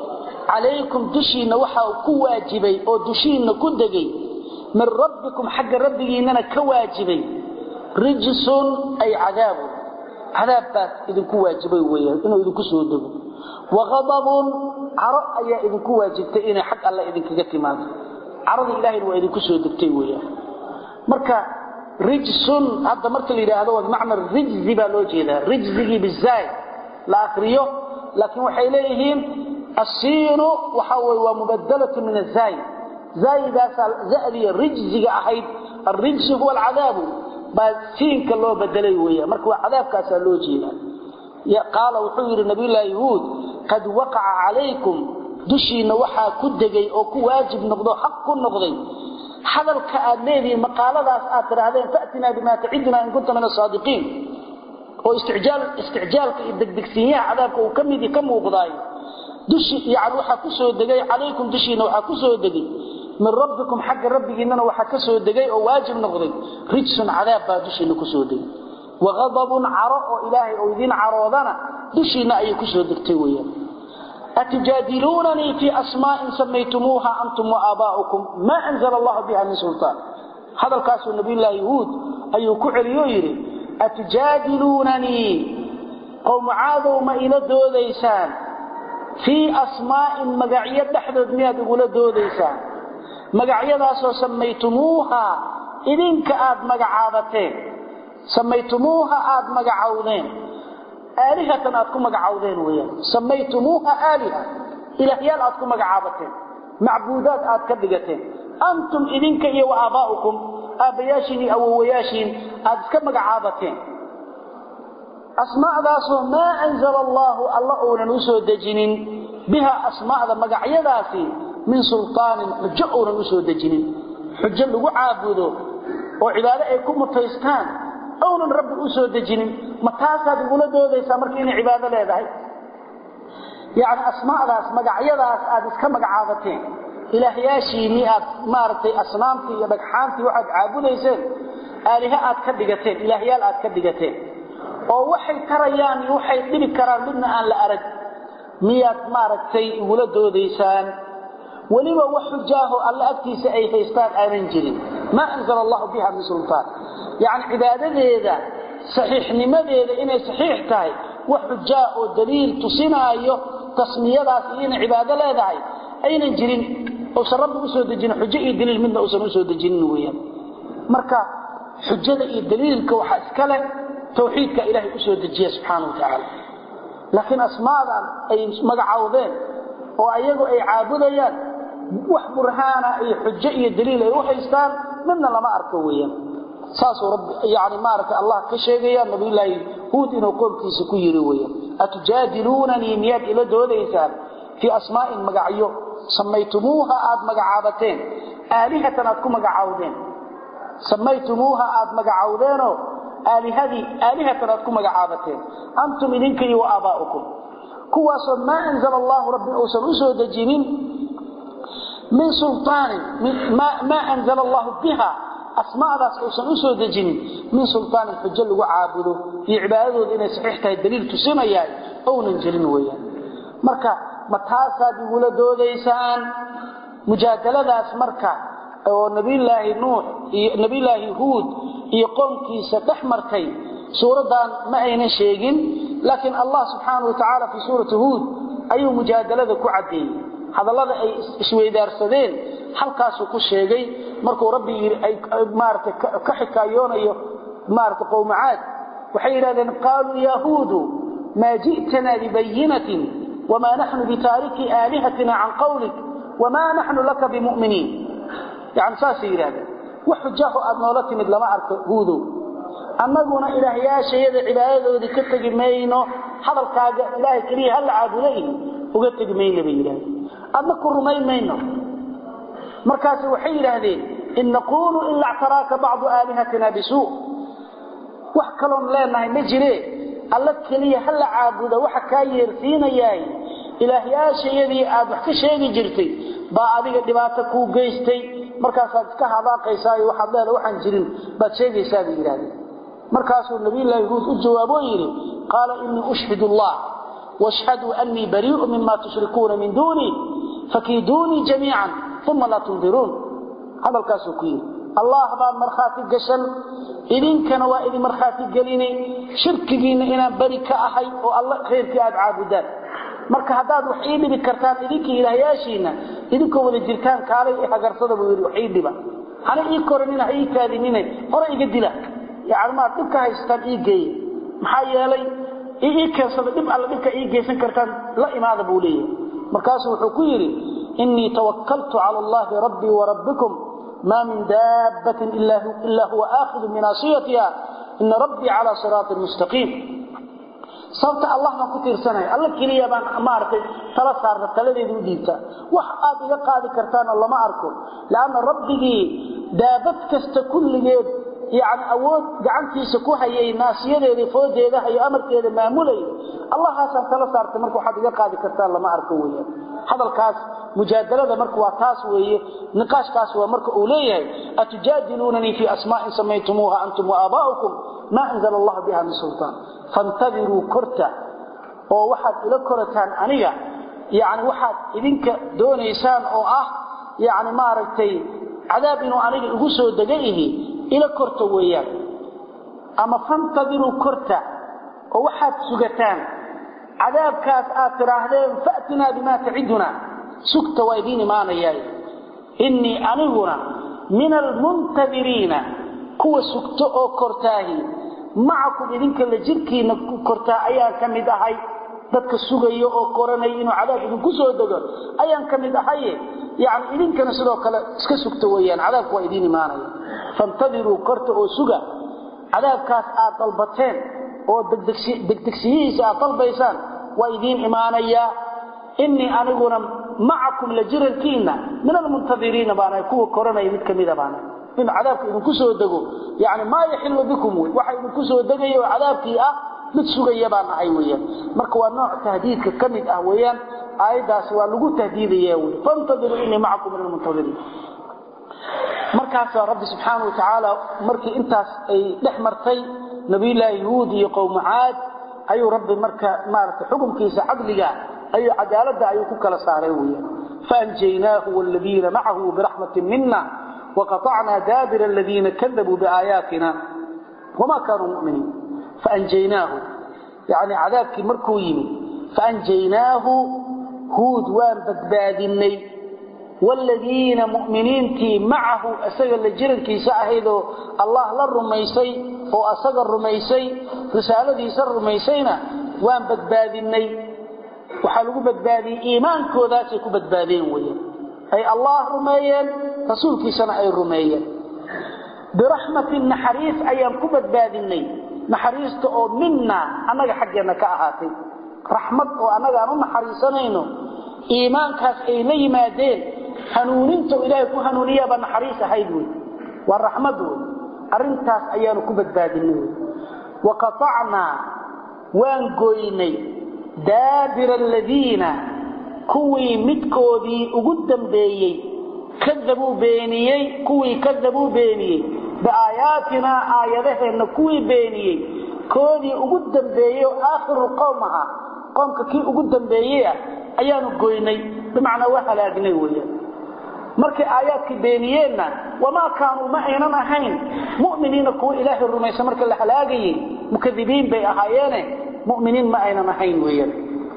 عليكم دشين وحا كواجبي أو دشين كد دقي من ربكم حق ربي إننا كواجبي رجس أي عذاب عذاب بات إذن كواجبي ويا إنه إذن كسود وغضب عرق أي إذن كواجبتي إنه حق الله إذن كجتي ماذا عرض إلهي وإذن كسود ويا مركا رجسون هذا مرت اللي هذا هو معنى الرجز بالوجهه رجزي بالزاي لا اخريه لكن وحيليهم السين وحول ومبدله من الزاي زاي ذا زادي الرجزي احيد الرجز هو العذاب بسين كلو بدلي ويا marka cadaabkaas loo jeedaa ya qaala wuxuu yiri nabi ilaahi huud qad waqa'a alaykum dushina waxa ku degay oo ku waajib noqdo xaq ku noqday hadalka aad leediin maqaaladaas aad tirahdeen faatina bima ta'iduna in kuntum min as-sadiqin oo isticjaal isticjaalka degdegsiyaha cadaabka uu kamid ka muuqday dushi yaani waxa ku soo degay calaykum dushina waxa ku soo degay min rabbikum xaq rabbigiina waxa ka soo degay oo waajib noqday rijsun cadaab baa dushina ku soo degay wa ghadabun ara oo ilaahi oo idin caroodana dushina ay ku soo degtay weeyaan atujadilunani fi asma'in sammaytumuha antum wa aba'ukum ma anzala Allah biha min sultan hadal kaasu nabiyullah hud ayuu ku celiyo yiri atujadilunani qawm aadu ma ila doodaysaan fi asma'in magaciyad dhaxdood miyaad ugu la doodaysaan magacyadaas oo sammaytumuha idinka aad magacaabateen sammaytumuha aad magacaawdeen aalihatan aad ku magacaawdeen weeyaan sammaytumuha aaliha ilaahyaal aad ku magacaabateen macbuudaad aad ka dhigateen antum idinka iyo aabbaa'ukum aabayaashin iyo awowayaashin aad ka magacaabateen asmaa'daas oo ma anzala Allah Allah oo nusoo dajinin biha asmaa'da magacyadaasi min sultaan hujjo oo nusoo dajinin hujjo lagu caabudo oo cibaado ay ku mutaystaan oo rabbi u soo dajinin ma taasaad ugu la doodaysaa markii in cibaado leedahay yaani asmaa'daas magacyadaas aad iska magacaabateen ilaahyaashiini aad maartay asnaamtii iyo dhagxaantii waxaad caabudayseen aaliha aad ka dhigateen ilaahyaal aad ka dhigateen oo waxay tarayaan iyo waxay dhibi karaan midna aan la arag miyaad maartay ugu la doodaysaan waliba wax xujaaho alla agtiisa ay haystaan aanan jirin ma anzala Allah biha min sultan يعني عبادته صحيحnimadeeda inay saxiix tahay wax xujaa oo daliil tusinayo tasmiyadaas in cibaado leedahay aynan jirin oo sarab u soo dejin xujo iyo daliil midna oo soo dejin weeyaan marka xujada iyo daliilka waxa iska leh tawxiidka ilaahay u soo dejiyo subhanahu wa ta'ala laakiin asmaadan ay magacaawdeen oo ayagu ay caabudayaan wax burhaana iyo xujo iyo daliil ay u haystaan midna lama arko weeyaan ساس رب يعني مارك الله كشيغيا نبي الله هود انه قومتيس ku yiri weeyaan atujadilunani miyad ila doodaysan fi asmaa'in magacyo samaytumuha aad magacaabateen aalihatan aad ku magacaawdeen samaytumuha aad magacaawdeeno aalihadi aalihatan aad ku magacaabateen antum idinka iyo aabbaa'ukum kuwaas ma anzala Allah rabbi usan usoo dajinin min sultaan ma ma anzala Allah biha asmaadaas oo san soo dajinin min sultaan hujja lagu caabudo iyo cibaadadooda inay saxiix tahay daliil tusinaya oo nan jirin weeyaan marka ma taasaad ugu la doodaysaan mujaadaladaas marka oo nabiyilaahi nuux iyo nabiyilaahi huud iyo qoomkiisa dhaxmartay suuradan ma aynan sheegin laakiin Allah subhanahu wa ta'ala fi suurati huud ayuu mujaadalada ku cadeeyay hadallada ay isweydaarsadeen halkaas uu ku sheegay markuu rabbi ay maartay ka xikaayonayo maartay qowmaad waxay yiraahdeen qaalu yahuudu ma ji'tana bi bayyinatin wama nahnu bi tariki alihatina an qawlik wama nahnu laka bi mu'minin yani saasi yiraahdeen wax xujaahu aad noola timid lama arko huudu annaguna ilaahyaashayada cibaadadooda ka tagi mayno hadalkaaga ilaahay kaliya hal caabudayhi uga tagi mayno bay yiraahdeen adna ku rumaymayno markaas waxay yiraahdeen in naqulu illa i'taraka ba'd alihatina bisu wax kaloon leenahay ma jire alla kaliya hal caabuda waxa ka yeersiinayay ilaahyaashayadii aad wax ka sheegi jirtay baa adiga dhibaato ku geystay markaas aad ka hadaaqaysaa waxa leedahay waxaan jirin baad sheegaysaa yiraahdeen markaas uu nabi ilaahi huud u jawaabo yiri qala inni ushhidu allah washhadu anni bari'u mimma tushrikuuna min duni fakiduni jami'an thumma la tunzirun hadal kaasoo ku yiri allah baa marxaati gashan idinkana waa idin marxaati galinay shirkigiina inaan bari ka ahay oo allah khayrkii aad caabudaan marka hadaad wax ii dhibi kartaan idinkii ilaahayaashiina idinkoo wada jirtaan kaalay ee hagarsada buu yiri wax ii dhiba hana ii koranina ay taadinina hore iga dila yaani ma dhibka haystaan ii geey maxaa yeelay ii keensada dhib alla dhibka ii geysan kartaan la imaada buu leeyahay markaas wuxuu ku yiri inni tawakkaltu ala allahi rabbi wa rabbikum ma min dabbatin illa hu illa huwa akhidhu min asiyatiha inna rabbi ala siratin mustaqim sabta allah ma ku tiirsanay allah kaliya baan amaartay tala saarta taladeedu diibta wax aad iga qaadi kartaan lama arko laana rabbigi daabad kasta kulligeed يعني أود جعنتي سكوها يي ناسية رفوجة ده هي أمر كده معمولي الله حسن ثلاث صارت مركو حد يقعد كتار لما أركويه هذا الكاس مجادلة ده مركو عطاس ويه نقاش كاس ومركو أوليه أتجادلونني في أسماء سميتموها أنتم وآباؤكم ما أنزل الله بها من سلطان فانتظروا كرتا وواحد إلى كرتان أنية يعني واحد إذنك دون إنسان أو أه يعني ما رأيتي عذاب إنه أنية يقصوا دقائه إلى كرتا وياه أما فانتظروا كرتا وواحد سجتان عذاب كاس آتراهدين فأتنا بما تعدنا سكت ويدين معنا ياي إني أنهنا من المنتظرين كو سكت أو كرتاهي معكم إذنك اللي جركي كرتا أيان كمدهي dadka sugayo oo koranay inuu cadaab idinku soo dago ayaan kamid ahay yaani idinkana sidoo kale iska sugto weeyaan cadaabku waa idin imaanaya fantadiru korta oo suga cadaabkaas aad dalbateen oo degdegsi degdegsiyiisa aad dalbaysaan waa idin imaanaya inni aniguna ma'akum lajirkiina min almuntadiriina baana kuwa koranay mid kamid baana in cadaabku idinku soo dago yaani ma yahilu bikum waxa idinku soo dagayo cadaabkii ah mid sugaya baan ahay weeyaan marka waa nooc tahdiidka kamid ah weeyaan aayadaas waa lagu tahdiidaya weey fantadiru inni ma'akum min almuntadirin markaas rabbi subhanahu wa ta'ala markii intaas ay dhaxmartay nabi ilaahi huud iyo qowm aad ayuu rabbi marka maarta xukunkiisa cadliga ayuu cadaalada ayuu ku kala saaray weeyaan faanjaynaahu walladina ma'ahu birahmatin minna وقطعنا دابر الذين كذبوا بآياتنا وما كانوا مؤمنين فأنجيناه يعني عذابك مركوين فأنجيناه هود وان بدبادني والذين مؤمنين تي معه أسجل الجرن كي سأهيدو الله للرميسي هو أسجل الرميسي رسالة يسر الرميسينا وان بدبادني وحلقوا بدبادي إيمان كوداتي كو بدبادين ويا أي الله رميين رسولك سنة أي رميين برحمة النحريف أيام كو بدبادني نحريست او منا انغا حقنا كاهاتي رحمت او انغا ان نحريسنينو ايمانكاس اي ليمادين حنوننتو الهي كو حنونيا با نحريس هيدوي والرحمت ارنتاس ايانو كو بدبادينو وقطعنا وان غويني دابر الذين كوي مدكودي ugu dambeeyay كذبوا بينيي كوي كذبوا بينيي بآياتنا آياتنا كوي بينيي كودي ugu dambeeyo آخر قومها قومك كي ugu dambeeyay ayaanu goynay bimaana waa halaagnay weeyaan markii aayaadkii beeniyeenna wama kaanu ma aynan ahayn mu'miniina kuwa ilaahi rumaysan marka la halaagay mukadibiin bay ahaayeen mu'miniin ma aynan ahayn weeyaan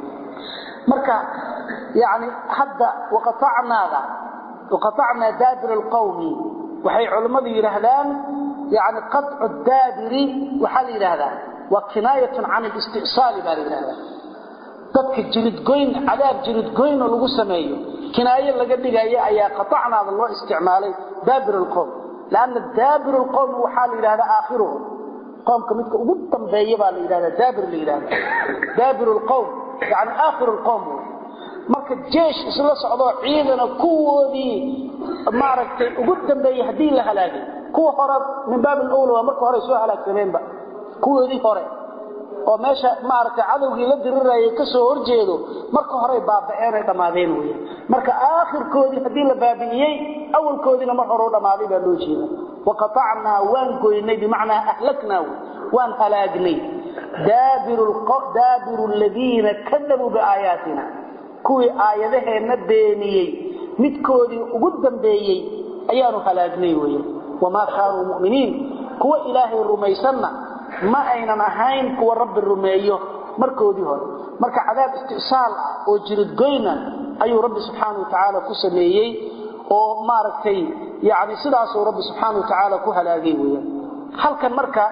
marka yaani hadda waqta'naada وقطعنا دابر القوم وحي علماء يرهدان يعني قطع الدابر وحال يرهدان وكناية عن الاستئصال بالرهدان dadka jirid goyn cadaab jirid goyn oo lagu sameeyo kinaayo laga dhigay ayaa qatacna loo isticmaalay daabir alqawm laana daabir alqawm waxa la yiraahdaa aakhiruhu qawmka midka ugu dambeeyay baa la yiraahdaa daabir la yiraahdaa daabir alqawm yani aakhir alqawm marka jeesh isla socdo ciidana kuwoodii maaragtay ugu dambeeyay hadii la halaagay kuwa hore min baab al-awla marka hore soo halaagsaneenba kuwoodii hore oo meesha maaragtay cadawgii la dirirayay ka soo horjeedo marka hore baaba'een ay dhamaadeen weey marka aakhirkoodii hadii la baabiyay awalkoodina mar hore dhamaaday baa loo jeedaa waqata'na waan goynay bimaana ahlakna waan halaagnay daabirul qadabirul ladina kadabu biaayatina kuwi aayadaheena beeniyay midkoodii ugu dambeeyay ayaanu halaagnay weey wama kaanu mu'miniin kuwa ilaahay rumaysanna ma aynan ahayn kuwa rabbi rumeeyo markoodii hore marka cadaab istisaal oo jirid goyna ayuu rabbi subhanahu wa ta'ala ku sameeyay oo maaragtay yaani sidaas oo rabbi subhanahu wa ta'ala ku halaagay weeyaan halkan marka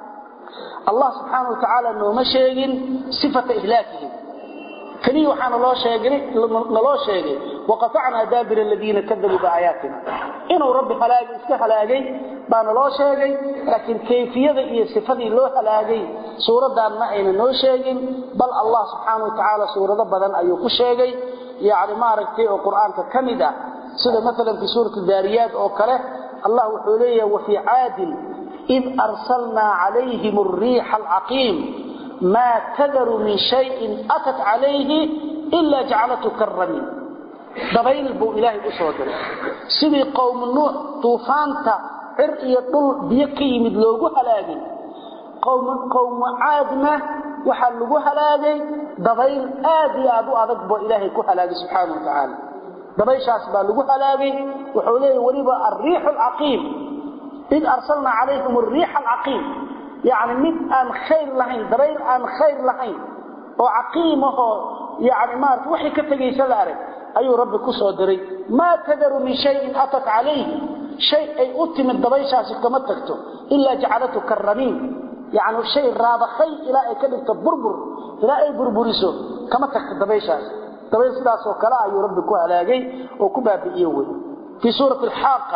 Allah subhanahu wa ta'ala nooma sheegin sifata ihlaakihi kaliya waxaan loo sheegay loo sheegay waqata'na daabir alladina kadabu biaayatina inuu rabbi halaagay iska halaagay baan loo sheegay laakiin kayfiyada iyo sifadii loo halaagay suuradan ma ayna noo sheegin bal Allah subhanahu wa ta'ala suurada badan ayuu ku sheegay yaani maaragtay oo quraanka kamida sida mesela fi suurat ad-dariyat oo kale Allah wuxuu leeyahay wa fi 'aadin id arsalna 'alayhim ar-riha al-'aqim ma tadru min shay'in atat 'alayhi illa ja'alatu karramin dabayl buu ilaahay u soo diray sidii qowm nuux tuufaanta cir iyo dhul biyo ka yimid loogu halaagay qowm qowm 'aadna waxa lagu halaagay dabayl aad iyo aad u adag buu ilaahay ku halaagay subhanahu wa ta'ala dabayshaas baa lagu halaagay wuxuu leeyahay wariba ar-riih al-aqim id arsalna 'alayhim ar-riih al-aqim yaani mid aan khayr lahayn dabayl aan khayr lahayn oo aqiimaho yaani maar wixii ka tagaysa la arag ayuu rabbi ku soo diray ma tadaru min shay'in atat 'alayhi shay ay utimid dabayshaas kama tagto illa ja'alatu karramin yaani shay raabakhay ila ay ka dhigto burbur ila ay burburiso kama tagto dabayshaas dabayl sidaas oo kala ayuu rabbi ku halaagay oo ku baabi'iyay way fi suurati al-haqa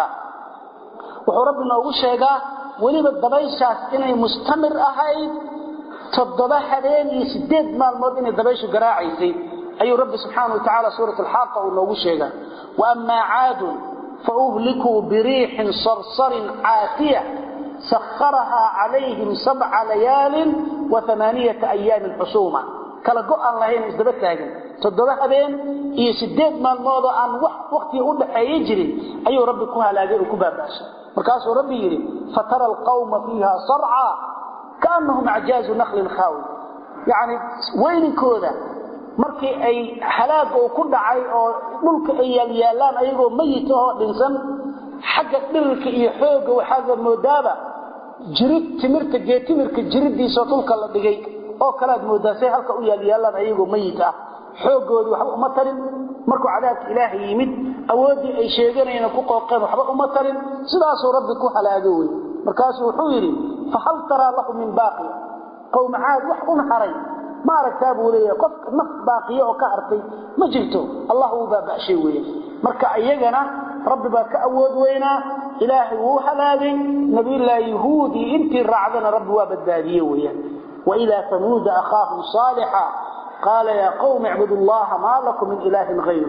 wuxuu rabbi noogu sheegaa waliba dabayshaas inay mustamir ahayd toddoba habeen iyo sideed maalmood inay dabayshu garaacaysay ayuu rabbi subhanahu wa ta'ala suurat al-haqa uu noogu sheegaa wa amma 'aad fa uhliku bi rihin sarsarin 'atiyah sakharaha 'alayhim sab'a layalin wa thamaniyata ayyamin husuma kala go'an lahayn isdaba taagan toddoba habeen iyo sideed maalmood oo aan wax waqti u dhaxeeyay jirin ayuu rabbi ku halaagay oo ku baabaashay markaas uu rabbi yiri fatara al-qawma fiha sar'a kaannahum a'jazu nakhlin khawi yaani weynkooda markii ay halaag oo ku dhacay oo dhulka ay yaalaan ayagoo mayit oo dhinsan xagga dhilka iyo xooga waxa moodaaba jirid timirta geetimirka jiridiisa dhulka la dhigay oo kala moodaasay halka u yaalaan ayagoo mayit ah xoogoodu waxba uma tarin markuu cadaabka ilaahay yimid awoodii ay sheeganayna ku qooqeen waxba uma tarin sidaas oo rabbi ku halaagay markaas wuxuu yiri fa hal tara lahu min baaqi qawm 'aad wax un haray ma aragtaa buu leeyahay qof naf baaqiyo oo ka hartay ma jirto Allah uu baabashay weeye marka ayagana rabbi baa ka awood weeyna ilaahay uu halaagay nabiyullaahi yahuudi intii raacdana rabbi waa badbaadiyay weeye wa ila thamud akhahum salihah qala ya qawmi ibudullaha ma lakum min ilahin ghayru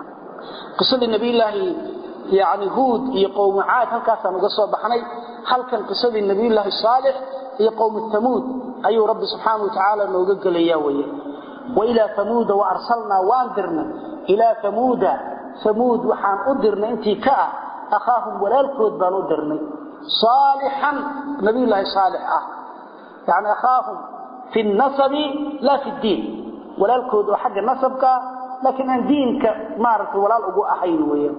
qisada nabiyullaahi yaani huud iyo qawm 'aad halkaas aan uga soo baxnay halkan qisada nabiyullaahi salih iyo qawm thamud ayuu rabbi subhanahu wa ta'ala nooga galayaa weeye wa ila thamud wa arsalna wandirna ila thamud thamud waxaan u dirnay intii ka ah akhahum walaalkood baan u dirnay salihan nabiyullaahi salih ah yaani akhahum fi an-nasab la fi ad-din walaalkood oo xagga nasabka laakiin aan diinka maartay walaal ugu ahayn weeye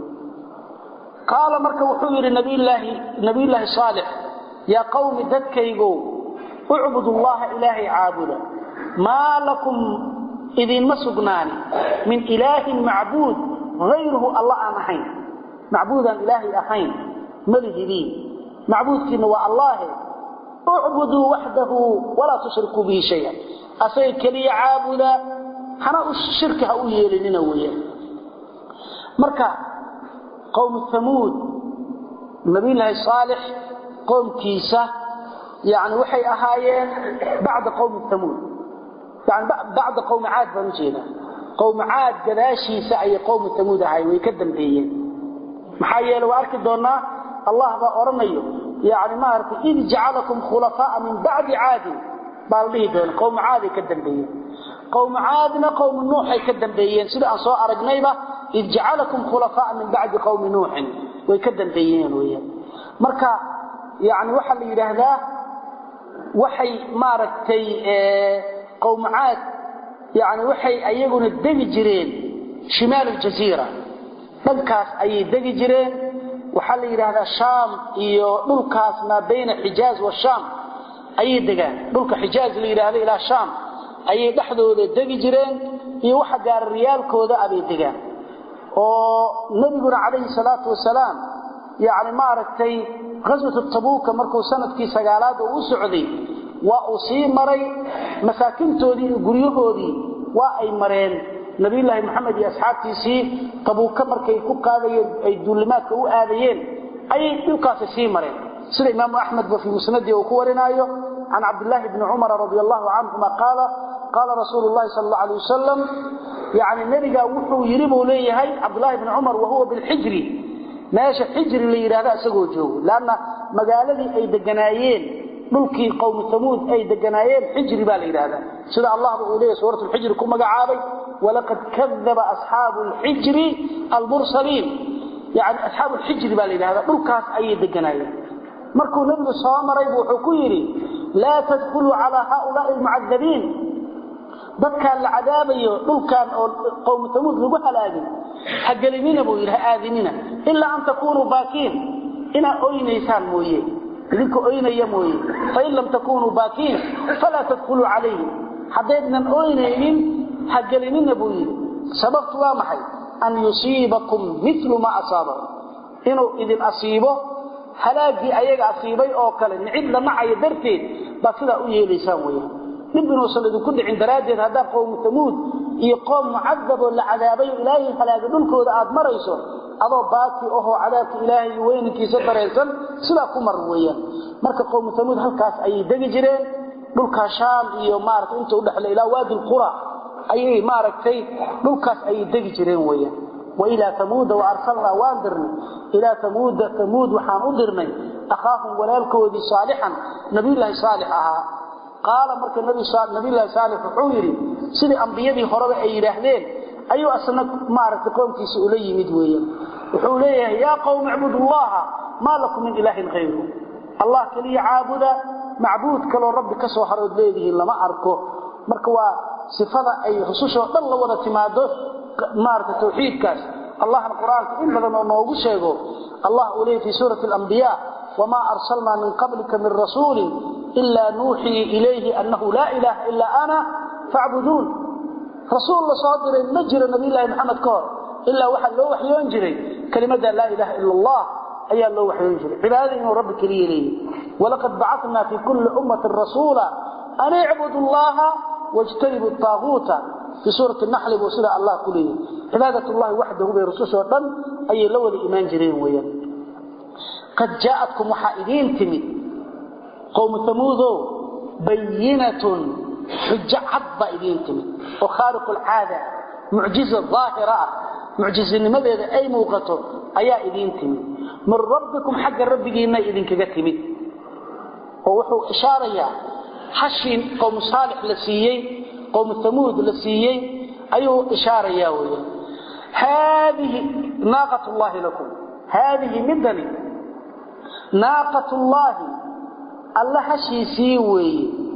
qaala marka wuxuu yiri nabiyullaahi nabiyullaahi salih ya qawmi dadkaygo اعبدوا الله إلهي عابدا ما لكم إذن مسقناني من إله معبود غيره الله أمحين معبودا إلهي أحين ملجدين معبود كنوى الله اعبدوا وحده ولا تشركوا به شيئا أسيك لي عابدا حنا الشرك هؤلاء لنويا مركا قوم الثمود النبي الله الصالح قوم كيسة يعني وحي أهايين بعد قوم الثمود يعني بعد قوم عاد بنجينا قوم عاد قداشي سعي قوم الثمود هاي ويكدم بيين محايا لو أركد دونا الله بأرميه يعني ما أركد إذ جعلكم خلفاء من بعد عاد بالله دون قوم عاد يكدم بيين قوم عادنا قوم نوح يكدم بيين سيدا أنصاء أرقنيبة إذ جعلكم خلفاء من بعد قوم نوح ويكدم بيين ويا مركا يعني وحل يلهذا waxay maaragtay ee qowm 'aad yaani waxay ayaguna degi jireen shimaal al-jazeera dhankaas ay degi jireen waxa la yiraahdaa shaam iyo dhulkaas ma bayna xijaaz wa shaam ay degaan dhulka xijaaz la yiraahdo ila shaam ay dhaxdooda degi jireen iyo waxa gaar riyaalkooda ay degaan oo nabiga kaleey salaatu wasalaam yaani maaragtay غزوة التبوك مركو سنة كي سقالات وسعودي وأصي مري مساكن تودي قريهودي وأي مرين نبي الله محمد أصحابتي سي تبوك مركي كوكا أي دولمات وآذيين أي يوكاس سي مرين سيد إمام أحمد وفي مسنده وكورنايه عن عبد الله بن عمر رضي الله عنهما قال قال رسول الله صلى الله عليه وسلم يعني النبي وحو يربو ليه عبد الله بن عمر وهو بالحجري ماشي حجر اللي يرادا اسغو جوو لان مغالدي اي دغنايين دلكي قوم ثمود اي دغنايين حجر با ليرادا سدا الله uu leeyahay suuratu al-hijr ku magacaabay walaqad kadhaba ashabu al-hijr al-mursalin yani ashabu al-hijr ba leyraada dulkaas ay deganaayeen markuu nabigu soo maray wuxuu ku yiri la tadkhulu ala haula al-mu'adhabin dadka la cadaabayo dulkan oo qowm Thamud lagu halaagay hagelinina buu yiri aadinina illa an takunu baakin ina oynaysaan mooyee idinku oynaya mooyee fa in lam takunu baakin fala tadkhulu alayhi hadeednan oynaynin hagelinina buu yiri sababtu waa maxay an yusiibakum mithlu ma asaba inuu idin asiibo halaagi ayaga asiibay oo kale nicid la macay darteed ba sida u yeelaysaan weeyaan نبنو صلى كل عند رادين هذا قوم ثمود iyo qoom mu'adab la cadaabay ilaahi halaaga dhulkooda aad marayso adoo baati oo cadaabka ilaahi weynkiisa dareysan sida ku mar weeyaan marka qoom ثمود halkaas ay degi jireen dhulka shaam iyo maarta inta u dhaxlay ilaa waadi qura ay maartay dhulkaas ay degi jireen weeyaan wa ila ثمود wa arsalna waandirna ila ثمود ثمود waxaan u dirnay akhaahum walaalkoodii saalihan nabi ilaahi saalih aha قال marka nabi sallallahu nabi ilaahi saalih wuxuu yiri sidii anbiyadii horeba ay yiraahdeen ayuu asna maartay qoomkiisa u la yimid weeyaan wuxuu leeyahay ya qawm ibudullaha ma lakum min ilaahin ghayru allah kaliya aabuda macbuud kale rabbi ka soo harood leeyahay lama arko marka waa sifada ay xususho dhan la wada timaado maartay tawxiidkaas allah quraanka in badan oo noogu sheego allah uu leeyahay fi suurati al-anbiya wama arsalna min qablika min rasuulin إلا نوحي إليه أنه لا إله إلا أنا فاعبدون رسول الله صادر النجر نبي الله محمد كور إلا وحد له وحي ينجري كلمة لا إله إلا الله أي الله وحي ينجري عبادة إنه رب كريم ولقد بعثنا في كل أمة رسولا أن اعبدوا الله واجتنبوا الطاغوت في سورة النحل وصلى الله كله عبادة الله وحده برسوله وطن أي لول إيمان جرين ويا قد جاءتكم وحائدين تمي قوم ثمود بينة حجة عضة إذنتم وخارق العادة معجزة ظاهرة معجزة لماذا أي موقته أيا إذنتم من ربكم حق ربكينا إذنك قتمت ووحو إشارة حشين قوم صالح لسيي قوم ثمود لسيي أيه إشارة ياوية هذه ناقة الله لكم هذه مدني ناقة الله الله حشيسي وي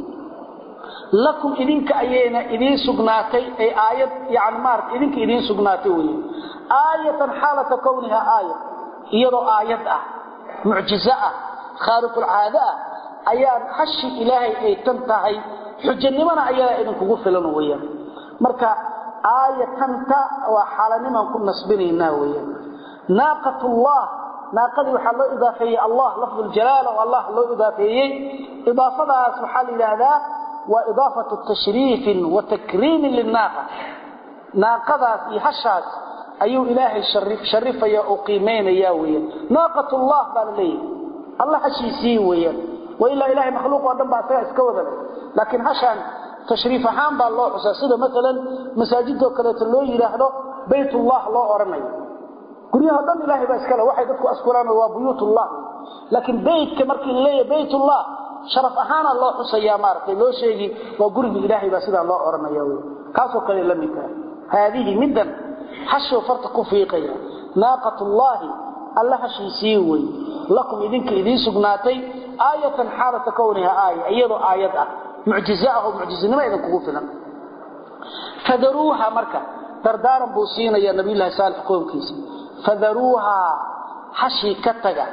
لكم إذنك أيينا إذن سقناتي أي آية يعني مارك إذنك إذن سقناتي وي آية حالة كونها آية يرو آية معجزة خارق العادة أيان حشي إلهي أي تنتهي حجة نمنا أيانا إذنك غفلن ويا مركا آية تنتا وحالة نمنا كن نسبنينا ويا ناقة الله ناقضي وحا لو إضافية الله لفظ الجلالة والله لو إضافية إضافة سبحانه إلى هذا وإضافة التشريف وتكريم للناقة ناقضة في حشاس أيو إلهي شرف شرف يا أقيمين ياوية ناقة الله بالليل الله حشيسي ويا وإلا إلهي مخلوق وأدم بعثها اسكوذا لكن حشان تشريف حام بالله حساسده مثلا مساجده وكالة اللو يلاحظه بيت الله الله أرمي guryaha dhan ilaahay baa iskala waxay dadku askuraan waa buyutullah laakiin beedka markii leeyahay beetullah sharaf ahaan loo xusayaa maartay loo sheegi waa guriga ilaahay baa sida loo oranayo kaasoo kale la mid ah hadii midan hasho farta ku fiiqaya naaqatullah allah hashisi way lakum idinka idin sugnaatay aayatan xaalata kawnaha aaya iyadoo aayad ah mu'jizaahu mu'jizinima idin kugu filan fadaruha marka dardaaran buu siinaya nabi ilaahay saalix qoomkiisa فذروها حشي كتغا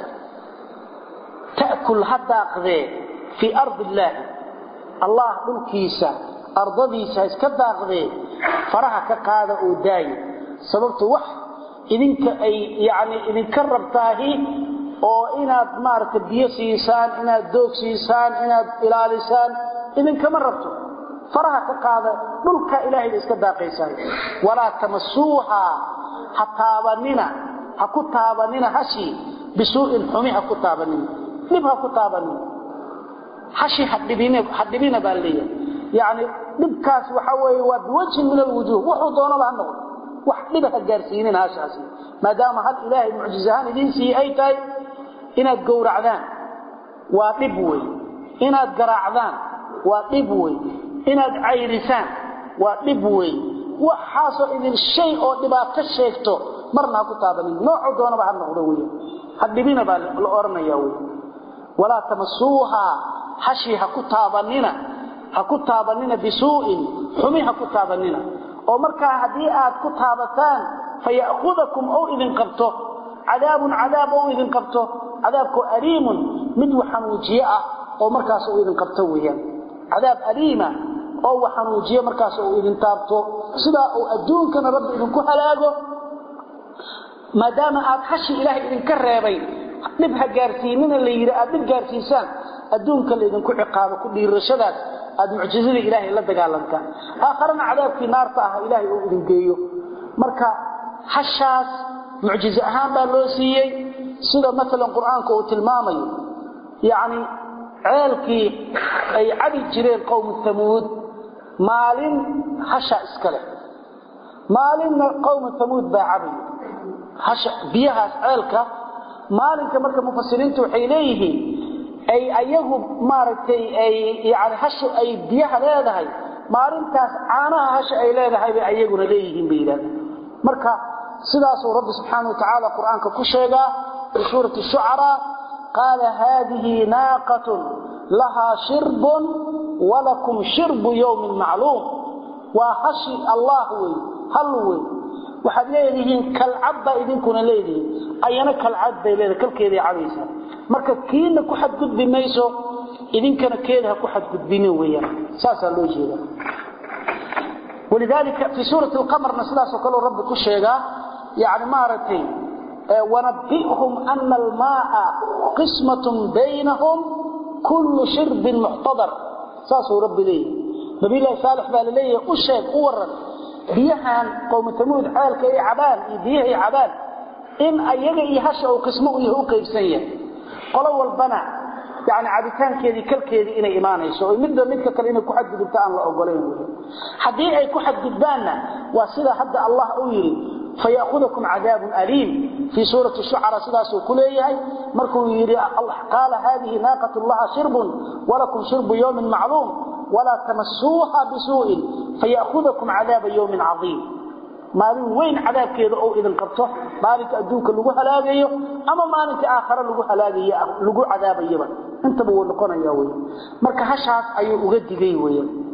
تأكل حتى أخذي في أرض الله الله دلكيسا أرضديسا اسكدا أخذي فرها كقادة أوداي سببت وح إذنك أي يعني إذن كربتاهي أو إناد مارك بيسيسان إناد دوك سيسان إناد إلاليسان إذن كمربته فرها كقادة دلك إلهي اسكدا قيسان ولا تمسوها حتابننا حكو تابننا هشي بسوء حمي حكو تابننا dhibha ku taabanin hashi hadibina hadibina baaliya yani dhibkaas waxa weeye waa wajhi min alwujuh wuxuu doonaba ha noqdo wax dhibha gaarsiinin haashaasi maadaama hal ilaahay mucjizahan idin si ay tahay inaad gowracdaan waa dhib weey inaad garaacdaan waa dhib weey inaad cayrisaan waa dhib weey waxaaso idin shay oo dhibaato sheegto marna ku taabanin nooc doonaba ha noqdo weey hadibina baa la oranaya weey wala tamasuha hashi ha ku taabanina ha ku taabanina bisuu'in xumi ha ku taabanina oo marka hadii aad ku taabataan fayaakhudukum aw idin qabto cadaabun cadaab oo idin qabto cadaabku ariimun mid waxanuujiye ah oo markaas oo idin qabto weeyaan cadaab ariima oo waxanuujiye markaas oo idin taabto sida oo adduunkana rabbi idin ku halaago maadaama aad hashi ilaahay idin ka reebay dib ha gaarsiinina la yiri aad dib gaarsiisaan adduunka la idin ku ciqaabo ku dhiirashadaas aad mucjizada ilaahay la dagaalantaan aakhirana cadaabkii naarta ah ilaahay uu idin geeyo marka hashaas mucjiza ahaan baa loo siiyay sida mesela quraanka uu tilmaamayo yaani ceelkii ay cabi jireen qowm thamuud maalin hasha iskale maalinna qowm thamuud baa cabi hasha biyahaas ceelka maalinka marka mufassiriintu waxay leeyihiin ay ayagu maartay ay yaani hasha ay biyaha leedahay maalintaas caanaha hasha ay leedahay bay ayaguna leeyihiin biilaan marka sidaas oo rabbi subhanahu wa ta'ala quraanka ku sheega في سورة الشعراء قال هذه ناقة لها شرب ولكم شرب يوم معلوم وحشي الله وي هلوي waxaad leedihiin kal cabba idinkuna leedihiin ayana kal cabba leedahay kalkeedii cabaysa marka kiina ku xad gudbi mayso idinkana keeda ku xad gudbina weeyaan saasa loo jeeda ولذلك في سورة القمر نسلاس وكل رب كشيغا يعني مارتي ونبئهم أن الماء قسمة بينهم كل شرب محتضر ساسو رب لي نبي الله صالح بالليه أشهد أورا بيهان قوم ثمود حالك أي عبان بيه عبان إن أيجي يهشأوا قسمه يهو كيفسيا قالوا البناء يعني عبتان كذي كل كذي إن إيمانه يسوي مدة مدة كلنا كحد جبتان الله أقولين حديث أي كحد جبانا وسيلة حد الله أويري فيأخذكم عذاب أليم في سورة الشعراء سداس كليه مركو يري الله قال هذه ناقة الله شرب ولكم شرب يوم معلوم ولا تمسوها بسوء فيأخذكم عذاب يوم عظيم مالين وين عذاب كذا أو إذن قبطه مالك أدوك لقو هلاقيه أما مالك آخر لقو هلاقيه لقو عذاب يبا انت بقول لقونا ياوي مركا هشعف أيو أغدي قيوي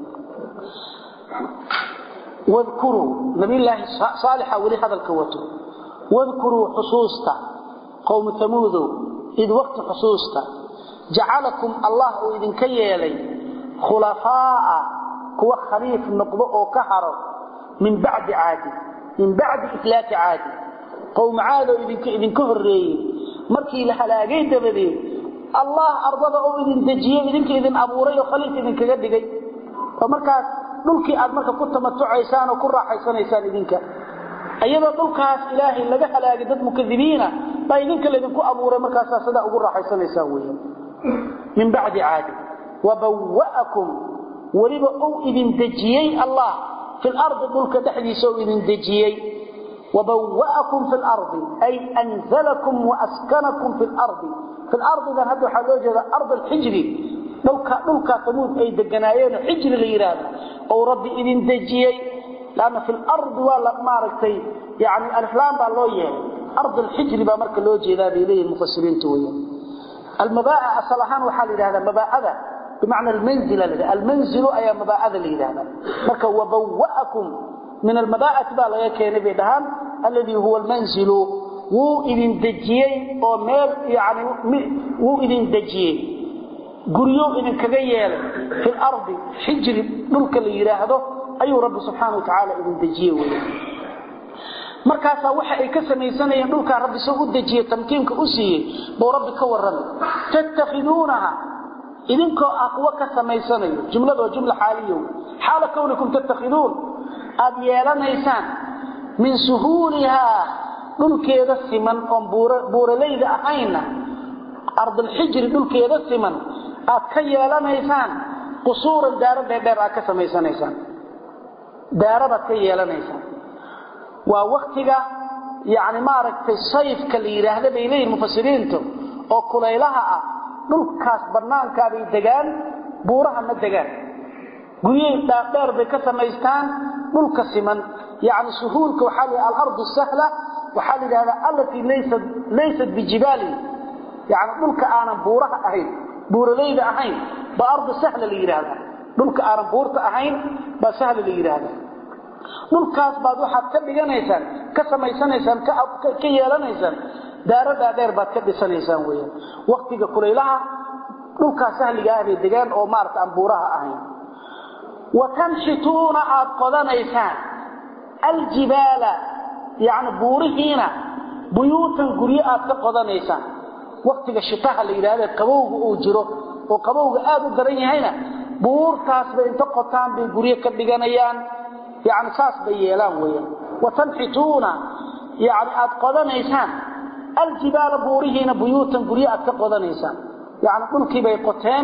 واذكروا نبي الله صالح ولي هذا الكوته واذكروا حصوصته قوم ثمود إذ وقت حصوصته جعلكم الله إذن كيالي خلفاء كوا خريف نقضاء كهر من بعد عاد من بعد إفلاك عاد قوم عاد إذن كهري مركي لحلاقين دبدي الله أرضه إذن دجيه إذن كإذن أبوري وخليف إذن كجدقي ومركز dhulkii aad marka ku tamatucaysaan oo ku raaxaysanaysaan idinka ayada dhulkaas ilaahay laga halaagay dad mukadibiina baa idinka leedinku abuuray markaas sida ugu raaxaysanaysaan weeyaan min ba'di aad wa bawwa'akum waliba oo idin dajiyay allah fil ard dhulka dhaxdiisa oo idin dajiyay wa bawwa'akum fil ard ay anzalakum wa askanakum fil ard fil ard dan hadu xaloo jeeda ard al hijri dhulka dhulka tamuud ay deganaayeen hijri la yiraahdo أو ربي إذن دجيي لأن في الأرض ولا ماركتي يعني الإسلام بالله أرض الحجر بمرك اللوجي ذا بإليه المفسرين تويا المباء أصلحان وحال هذا مباء هذا بمعنى المنزل لذا المنزل أي مباء هذا اللي هذا مرك وبوأكم من المباء تبالا يكين بيدهان الذي هو المنزل وو إذن دجيي أو مير يعني وو إذن دجيي قريو إذن كغيال في الأرض حجر ملك اللي يراهده أي رب سبحانه وتعالى إذن دجيه مركاسا وحا أي كسميسان يملك رب سوء دجيه تمكينك أسيه بو رب كورن تتخذونها إذن كو أقوى كسميسان جملة وجملة حالية حال كونكم تتخذون أبيالا نيسان من سهولها ملك يدسي من بور ليلة أحينا ardul hijr dhulkeeda siman aad ka yeelanaysaan qusuuran daaro dheer aad ka samaysanaysaan daarada ka yeelanaysaan waa waqtiga yaani ma aragtay sayfka la yiraahdo bay leeyihiin mufassiriintu oo kulaylaha ah dhulkaas banaanka ay degaan buuraha ma degaan guriyada dheer bay ka samaystaan dhulka siman yaani suhuulka waxa la al-ardu sahla waxa la yiraahdaa allati laysa laysa bijibali yaani dhulka aanan buuraha ahayn buuraleyda ahayn ba ardu sahla la yiraahdaa dhulka aanan buurta ahayn ba sahla la yiraahdaa dhulkaas baad waxa ka dhiganaysaan ka samaysanaysaan ka ka yeelanaysaan daarada dheer baad ka dhisanaysaan weeyaan waqtiga kulaylaha dhulka sahliga ah ee degan oo maarta aan buuraha ahayn wa tanshituna aad qodanaysaan aljibala yaani buurihiina buyuutan guriya aad ka qodanaysaan waqtiga shitaha la yiraahdo qabowga uu jiro oo qabowga aad u daran yahayna buurtaas bay inta qotaan bay guriya ka dhiganayaan يعني ساس بيلان ويا وتنحتون يعني أد قدنيسان الجبال بوريهن بيوتا بريئة كقدنيسان يعني كل بي قتين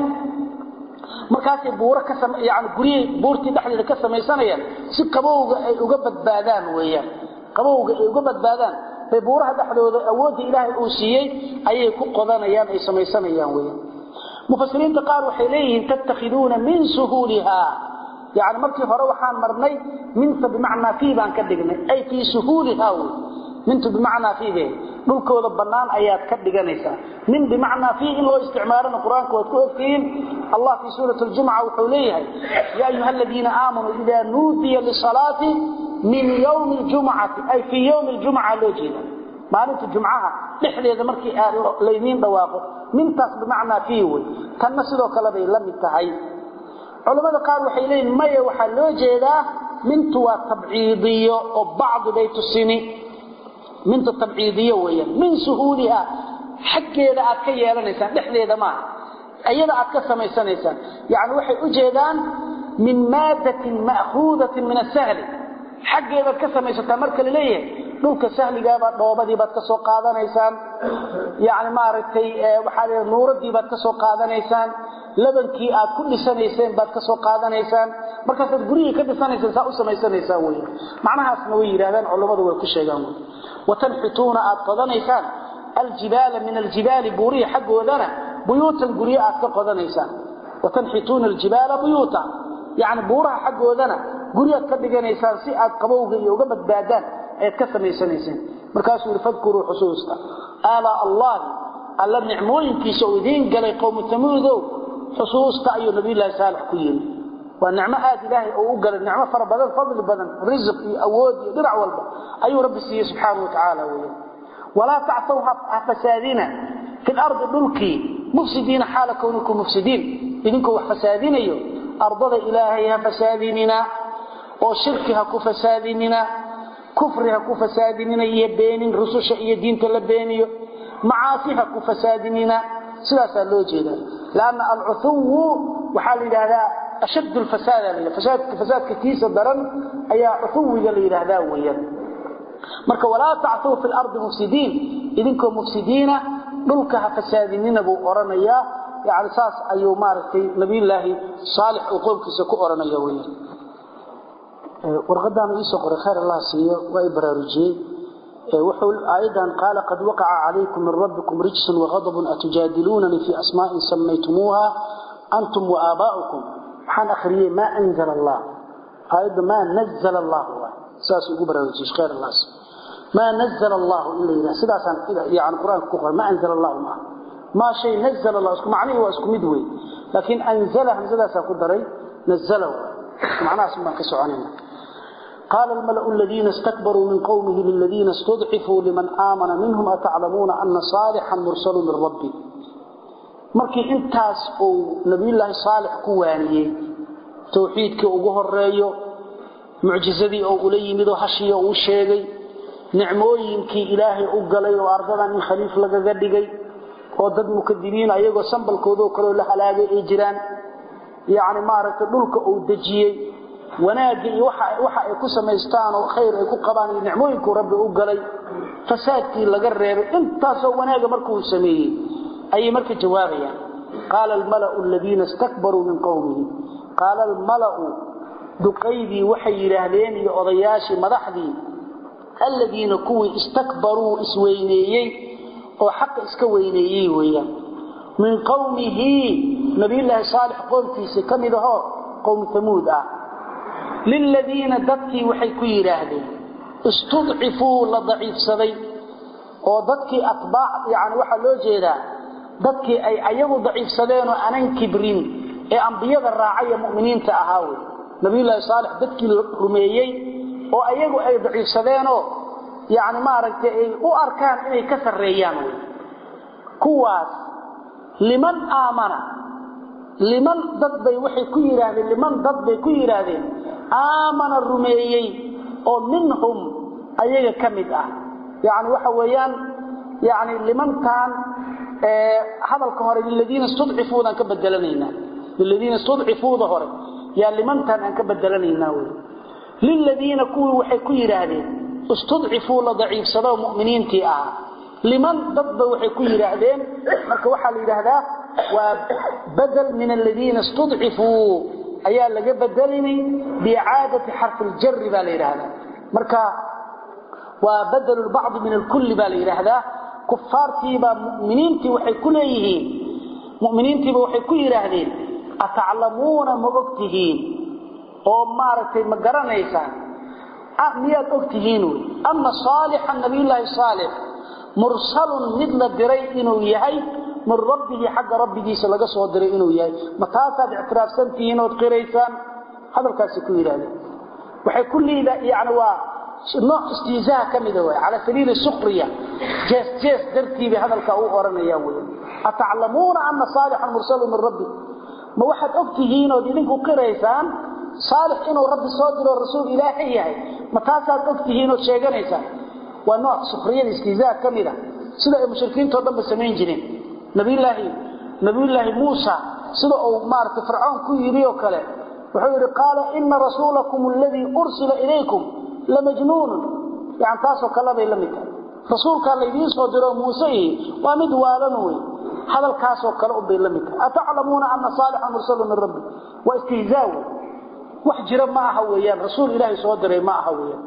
مركاسي بورا كسم يعني بري بورتي دحل كسميسانيا سي قبوغ uga badbaadaan weeyaan qabowga ay uga badbaadaan bay buuraha dhaxdooda awood Ilaahay uu siiyay ayay ku qodanayaan ay samaysanayaan weeyaan mufassiriinta qaar waxay leeyihiin tattakhiduuna min suhuliha يعني markii hore waxaan marnay minta bimaana fi baan ka dhignay ay fi suhuliha minta bimaana fi dhulkooda banaan ayaad ka dhiganaysaa min bimaana fi in loo isticmaalana quraanka waad ku ogtiin Allah fi suuratu al-jum'a wuxuu leeyahay ya ayyuhalladina aamanu idha nudiya lis-salati min yawm al-jum'ati ay fi yawm al-jum'a loo jeeda maalinta jumcaha dhexdeeda markii aad leeyeen dhawaaqo mintaas bimaana fi way tan sidoo kale bay la mid tahay علماء قالوا حيلين ما waxa loo jeedaa mintu waa tabciidiyo oo baad bay tusini mintu tabciidiyo weeyaan min suhuliha xaqeeda aad ka yeelanaysan dhexdeeda ma ayada aad ka samaysanaysan yaani waxay u jeedaan min maadatin ma'khudatin min as-sahl xaqeeda ka samaysata marka leeyahay dhulka sahliga ba dhoobadii baad ka soo qaadanaysaan yaani ma aragtay waxa la nuuradii baad ka soo qaadanaysaan labankii aad ku dhisanayseen baad ka soo qaadanaysaan markaas aad guriga ka dhisanaysaan saa u samaysanaysaan weey macnahaasna way yiraahdaan culimadu way ku sheegaan watanxituuna aad qodanaysaan aljibala min aljibali buriya xagoodana buyuutan guriya aad ka qodanaysaan watanxituuna aljibala buyuuta yaani buuraha xagoodana guriya ka dhiganaysaan si aad qabowga iyo uga badbaadaan ay ka samaysanaysaan markaas uu fadkuru xusuusta ala allah alla nicmooyinkiisa oo idin galay qowm tamuudo xusuusta ayuu nabi ilaahay saalix ku yiri waa nicmo aad ilaahay oo u galay nicmo fara badan fadl badan rizq iyo awood iyo dhinac walba ayuu rabbi siiyay subhanahu wa ta'ala weeyaan wala ta'tuha fasadina fil ardi dulki mufsidina hala kawnukum mufsidin idinku wax fasadinayo ardada ilaahay ha fasadinina oo shirki ha ku fasadinina kufri ha ku fasadinina iyo beenin rususha iyo diinta la beeniyo macaasiha ku fasadinina sidaas loo jeedaa لأن العثو وحال هذا أشد الفساد الفساد فساد كتيس درن أي عثو إلى هذا ويا مرك ولا تعثوا في الأرض مفسدين إذنكم مفسدين ملكها فسادين أبو أرنيا يعني أساس أيو مارتي نبي الله صالح وقوم كسكو أرنيا ويا ورغدان يسقر خير الله سيئ وإبرارجي وحول أيضا قال قد وقع عليكم من ربكم رجس وغضب أتجادلونني في أسماء سميتموها أنتم وآباؤكم حان أخريه ما أنزل الله أيضا ما نزل الله ساس يقبر وجيش خير الله ما نزل الله إلا إله سداسا يعني القرآن كفر ما أنزل الله ما ما شيء نزل الله اسكم معنيه واسكم مدوي لكن أنزله سداسا قدري نزله معناه اسمه كسعانينا قال الملأ الذين استكبروا من قومه للذين استضعفوا لمن آمن منهم أتعلمون أن صالحا مرسل من ربي markii intaas uu nabi ilaahi saalix ku waaniyay tawxiidka ugu horeeyo mucjizadii oo ula yimid oo hashiyo uu sheegay nicmooyinkii ilaahay u galay oo ardadan in khaliif laga dhigay oo dad mukadibiin ayagoo sambalkooda kale la halaagay ay jiraan yaani maaragtay dhulka uu dajiyay wanaag iyo waxa waxa ay ku sameystaan oo khayr ay ku qabaan nicmooyinku rabbi u galay fasaadkii laga reebay intaas oo wanaag markuu sameeyay أي مركز جوابيا قال الملأ الذين استكبروا من قومه قال الملأ دقيدي وحي رهلين يأضياشي مدحدي الذين كوي استكبروا اسوينيي وحق اسكوينيي ويا من قومه نبي الله صالح قومتي سكمده قوم ثمود للذين دكي وحي كوي رهلين استضعفوا لضعيف صدي ودكي أطباع يعني وحا لو جيدا دكي أي أيضا ضعيف صدين وأنان كبرين أي أنبياء الراعية مؤمنين تأهاوي نبي الله صالح دكي رميي وأيضا أي ضعيف صدين يعني ما رأيت أي وأركان إني كسر ريان كواس لمن آمن لمن ضد وحي كيراد لمن ضد كيراد آمن الرميي ومنهم أيها كمدة يعني وحويان يعني لمن كان هذا الكهر للذين استضعفوا أن كبدلنينا للذين استضعفوا ظهر يعني لمن كان أن كبدلنينا للذين كوا وحي كيراد استضعفوا لضعيف صدوا مؤمنين تيئا لمن ضد وحي كيرادين marka waxa la yiraahdaa waa badal min alladina istud'ifu ayaa laga badalini bi'aadati harf al-jar baa la yiraahdaa marka waa badal ba'd min al-kull baa la yiraahdaa kufaartiiba mu'miniintii waxay ku leeyihiin mu'miniintiiba waxay ku yiraahdeen ata'lamuuna ma ogtihiin oo maartay ma garanaysaan miyaad ogtihiin anna salihan nabiyullaahi salih مرسل مثل دري إنه يهي من ربه حق ربه سلقى صوت دري إنه يهي متاسا باعتراف سنتين وتقريسان هذا الكاس يكون هذا وحيكون لي يعني نوع استيزاء كمدوي على سبيل السخرية جيس جيس درتي بهذا الكاو أورنا ياوي أتعلمون أن صالحا مرسل من ربه ما واحد أبتهين ودينكو قريسان صالح إنه رب صوت دري الرسول إلهي يهي متاسا أبتهين وشيغانيسان ونوع سخرية استهزاء كاملة سيدا المشركين تودن بسمين جنين نبي الله نبي الله موسى سيدا أو مارت فرعون كي يريو كله وحيري قال إن رسولكم الذي أرسل إليكم لمجنون يعني تاسو كلا بي لمك رسول قال لي صدر موسى وامد والنوي هذا الكاس وكلا بي لمك أتعلمون أن صالحا مرسل من ربي واستهزاء وحجر معه ويان رسول الله صدر معه ويان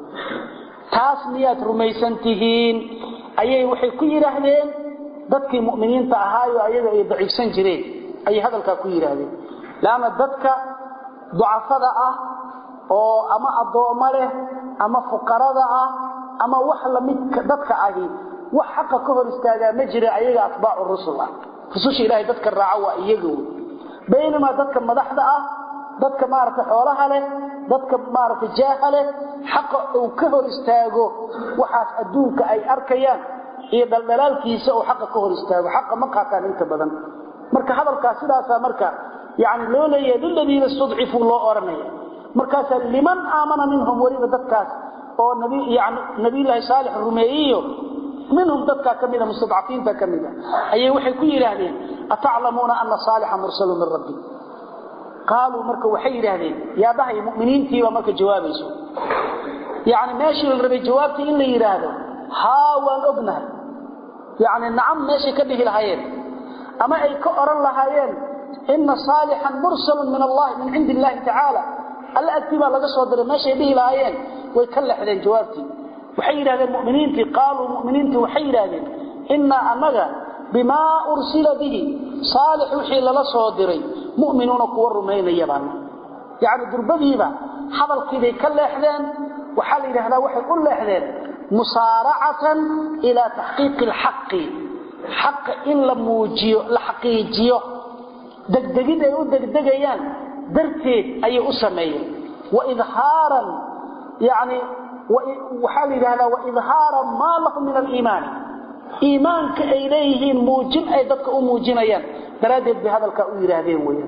taas miyaad rumaysan tihiin ayay waxay ku yiraahdeen dadkii mu'miniinta ahaayo ayaga ay daciifsan jireen ay hadalka ku yiraahdeen laana dadka ducafada ah oo ama adooma leh ama fuqarada ah ama wax la mid dadka ahi wax xaq ka hor istaaga ma jira ayaga atbaacu rasuul ah rususha ilaahay dadka raaca waa iyagu baynama dadka madaxda ah dadka maarta xoolaha leh dadka maarta jaahale xaq uu ka hor istaago waxaas adduunka ay arkayaan iyo daldalaalkiisa oo xaq ka hor istaago xaq ma qaataan inta badan marka hadalka sidaas marka yaani loo leeyahay dadina istudcifu loo oranaya marka liman aamana minhum waliba dadkaas oo nabi yaani nabi ilaahi saalix rumeeyo minhum dadka kamida mustadcafiinta kamida ayay waxay ku yiraahdeen ata'lamuna anna salihan mursalun min rabbi قالوا مركه waxay yiraahdeen yaa dahay muuminiintii waa marka jawaabayso yaani meeshii la rabay jawaabtii in la yiraahdo ha waan ognahay yaani nacam meeshii ka dhihi lahaayeen ama ay ka oran lahaayeen inna salihan mursalun min Allah min indillahi ta'ala alla atiba laga soo diray meeshii dhihi lahaayeen way ka leexdeen jawaabtii waxay yiraahdeen muuminiintii qaaluu muuminiintii waxay yiraahdeen inna anaga bima ursila bihi salih wixii lala soo diray مؤمنون كوا رمينيا بان يعني دربديبا حبلكيدي كلهدين وحال يراهدا waxay u leexdeen musara'atan ila tahqiq al-haqq haqq in la muujiyo la xaqiijiyo degdegid ay u degdegayaan darteed ay u sameeyeen wa idhaaran yani وحال يراهدا wa idhaaran ma lahu min al-iiman iimaanka ay leeyihiin muujin ay dadka u muujinayaan daradeed bi hadalka u yiraahdeen weeyaan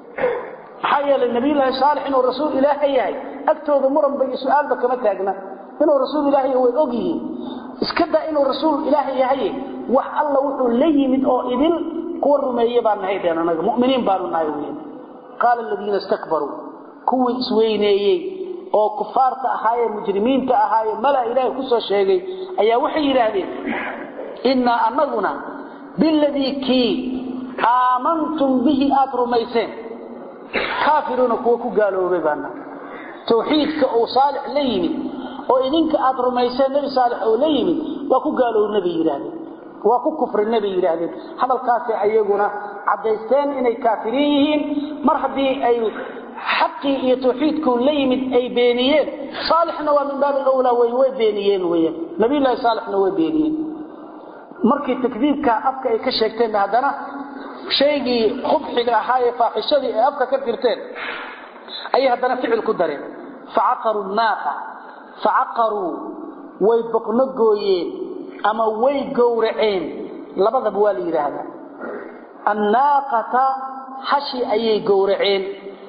hayal nabi ilaahi saalix inuu rasuul ilaahi yahay agtooda muran bay su'aalba kama taagna inuu rasuul ilaahi way ogyihiin iska daa inuu rasuul ilaahi yahay wax alla wuxuu leeyimid oo idin ku rumeeyay baan nahaydeen anaga muuminiin baan nahay weeyaan qaal alladina istakbaru kuwi isweyneeyay oo kufaarta ahaayee mujrimiinta ahaayee mala ilaahi ku soo sheegay ayaa waxay yiraahdeen inna annaguna بالذي كي آمنتم به أترميسين كافرون كوكو قالوا ببانا توحيدك أو صالح ليمي وإذنك أترميسين نبي صالح أو ليمي وكو قالوا النبي يرهدين وكو كفر النبي يرهدين هذا الكافر أيقنا عبدالستان إني كافرين مرحبا أي حقي iyo tawxiidku leeyimid ay beeniyeen saalixna waa min baab al-awla way way beeniyeen way nabi ilaahi saalixna way beeniyeen markii takdiibka afka ay ka sheegteen hadana sheegii khubxiga ahaa ee faaxishadii ay afka ka dirteen ay hadana ficil ku dareen fa'aqaru an-naqa fa'aqaru way baqna gooyeen ama way gowraceen labadaba waa la yiraahdaa an-naqata hashi ayay gowraceen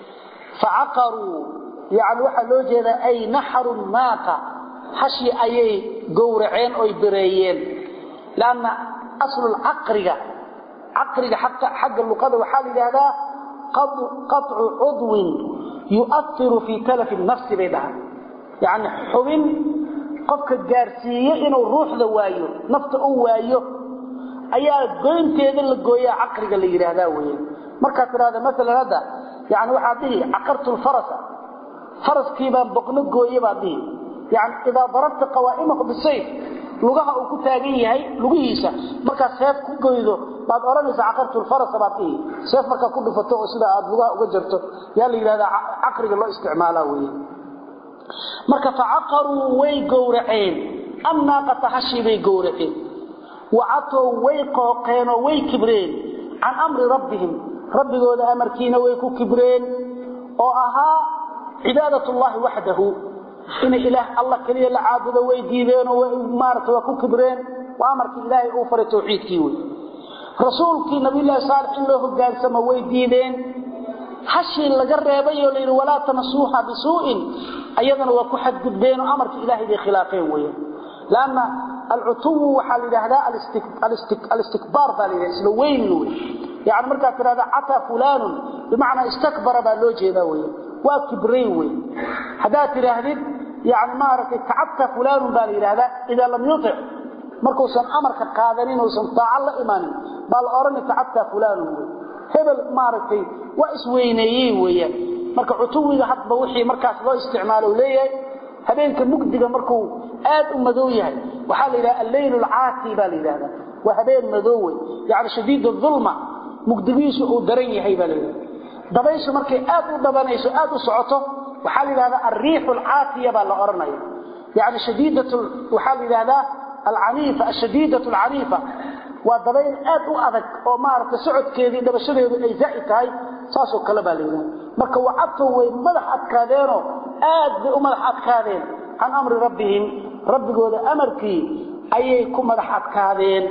فعقروا يعني waxa loo jeeda ay naharu naqa hashi ayay gowraceen oo bireeyeen laana asl al-aqriga aqriga hatta xagga luqada waxa la yiraahdaa qat'u udw yu'athiru fi talaf an-nafs bayda yani xubin qofka gaarsiiyo inuu ruuxda waayo nafta uu waayo ayaa goynteeda la gooyaa aqriga la yiraahdaa weey marka tiraada mesela hada يعني وحاضي عقرت الفرس فرس كيبان بقنا قوية بعضي يعني إذا ضربت قوائمه بالسيف لغها أو كتاقيه هاي لغيسة مركا سيف كقويده بعد أرانيس عقرت الفرس بعضي سيف مركا كله فتوه سيدا لغها وقجرته يالي هذا عقرق الله استعماله ويه مركا فعقروا وي قورعين أمنا قطحشي بي قورعين وعطوا وي قوقين وي كبرين عن أمر ربهم ربigooda amarkiina way ku kibreen oo aha cibaadatullahi wahdahu in ilaah allah kaliya la caabudo way diideen oo maarto waa ku kibreen waa amarki ilaahay uu faray tawxiidkii way rasuulkii nabiyullaahi saalix in loo hogaansamo way diideen hashi laga reebay oo leeyahay wala tamasuha bisu'in ayadana waa ku xadgudbeen oo amarki ilaahay ay khilaafeen way laana al-utu waxa la yiraahdaa al-istikbar bal isla weyn way يعني مركا ترادا عطا فلان بمعنى استكبر با لو جيدا وي وا كبري وي حدا تراهدين يعني ما رك تعبت فلان با يراهدا اذا لم يطع مركو سن امرك قادنين وسن طاع الله ايمان بل اورن تعبت فلان وي هبل ما ركي وا اسوينيي وي marka cutuwiga hadba wixii markaas loo isticmaalo leeyahay habeenka mugdiga markuu aad u madow yahay waxa la yiraahdaa al-layl al-aati ba la yiraahdaa wa habeen madow yaani shadiid al-dhulma mugdigiisu uu daran yahay baa leeyahay dabayshu markay aad u dabanayso aad u socoto waxa la yiraahdaa ar-riih al-aatiya baa la oranayo yaani shadiidatu waxa la yiraahdaa al-anifa ash-shadiidatu al-anifa wa dabayl aad u adag oo maarta socodkeedii dabashadeedu ay zaa'id tahay saasoo kala baa leeyahay marka wacadtu way madax adkaadeeno aad u madax adkaadeen an amri rabbihim rabbigooda amarkii ayay ku madax adkaadeen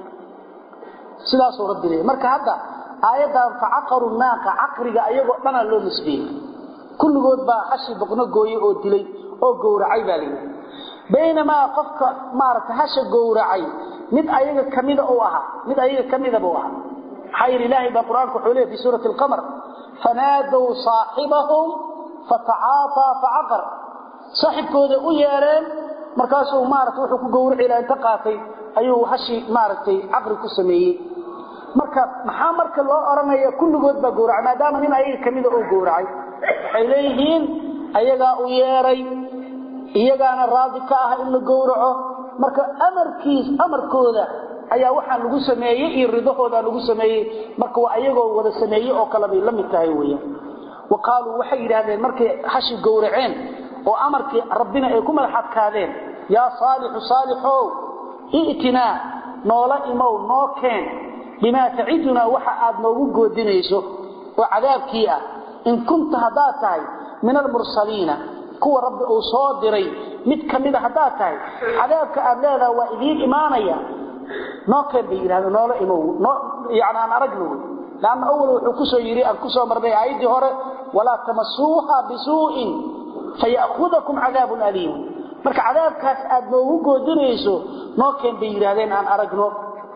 sidaas oo rabbi marka hadda aayadan fa'aqaru naqa aqriga ayagoo dhana loo nisbiyay kulligood baa hashi baqna gooyay oo dilay oo gowracay baa leeyahay baynamaa qofka maarta hasha gowracay mid ayaga kamida oo aha mid ayaga kamida buu aha xayr ilaahi ba quraanku xuleey fi suurati al-qamar fanaadu saahibahum fata'ata fa'aqar saaxibkooda u yeereen markaasuu maarta wuxuu ku gowracay ilaa inta qaatay ayuu hashi maartay aqri ku sameeyay marka maxaa marka loo oranayo kulligood ba gowrac maadaama nin ayaga kamida oo gowracay ay leeyihiin ayaga u yeeray iyagaana raadi ka ah in la gowraco marka amarkiis amarkooda ayaa waxa lagu sameeyay iyo ridahooda lagu sameeyay marka waa ayagoo wada sameeyay oo kala bay la mid tahay weeyaan waqaalu waxay yiraahdeen markay hashi gowraceen oo amarkii rabbina ay ku madaxadkaadeen ya saalihu saalihu iitina noola imow noo keen bima ta'iduna waxa aad noogu goodinayso oo cadaabkii ah in kunta hadaa tahay min al-mursaliina kuwa rabbi uu soo diray mid kamida hadaa tahay cadaabka aad leedahay waa idin iimaanaya noo keen bi yiraahdo noola imow yaani aan aragno laana awal wuxuu ku soo yiri aan ku soo marnay aayadii hore wala tamassuha bisu'in fayakhudhukum cadaabun alim marka cadaabkaas aad noogu goodinayso noo keen bay yiraahdeen aan aragno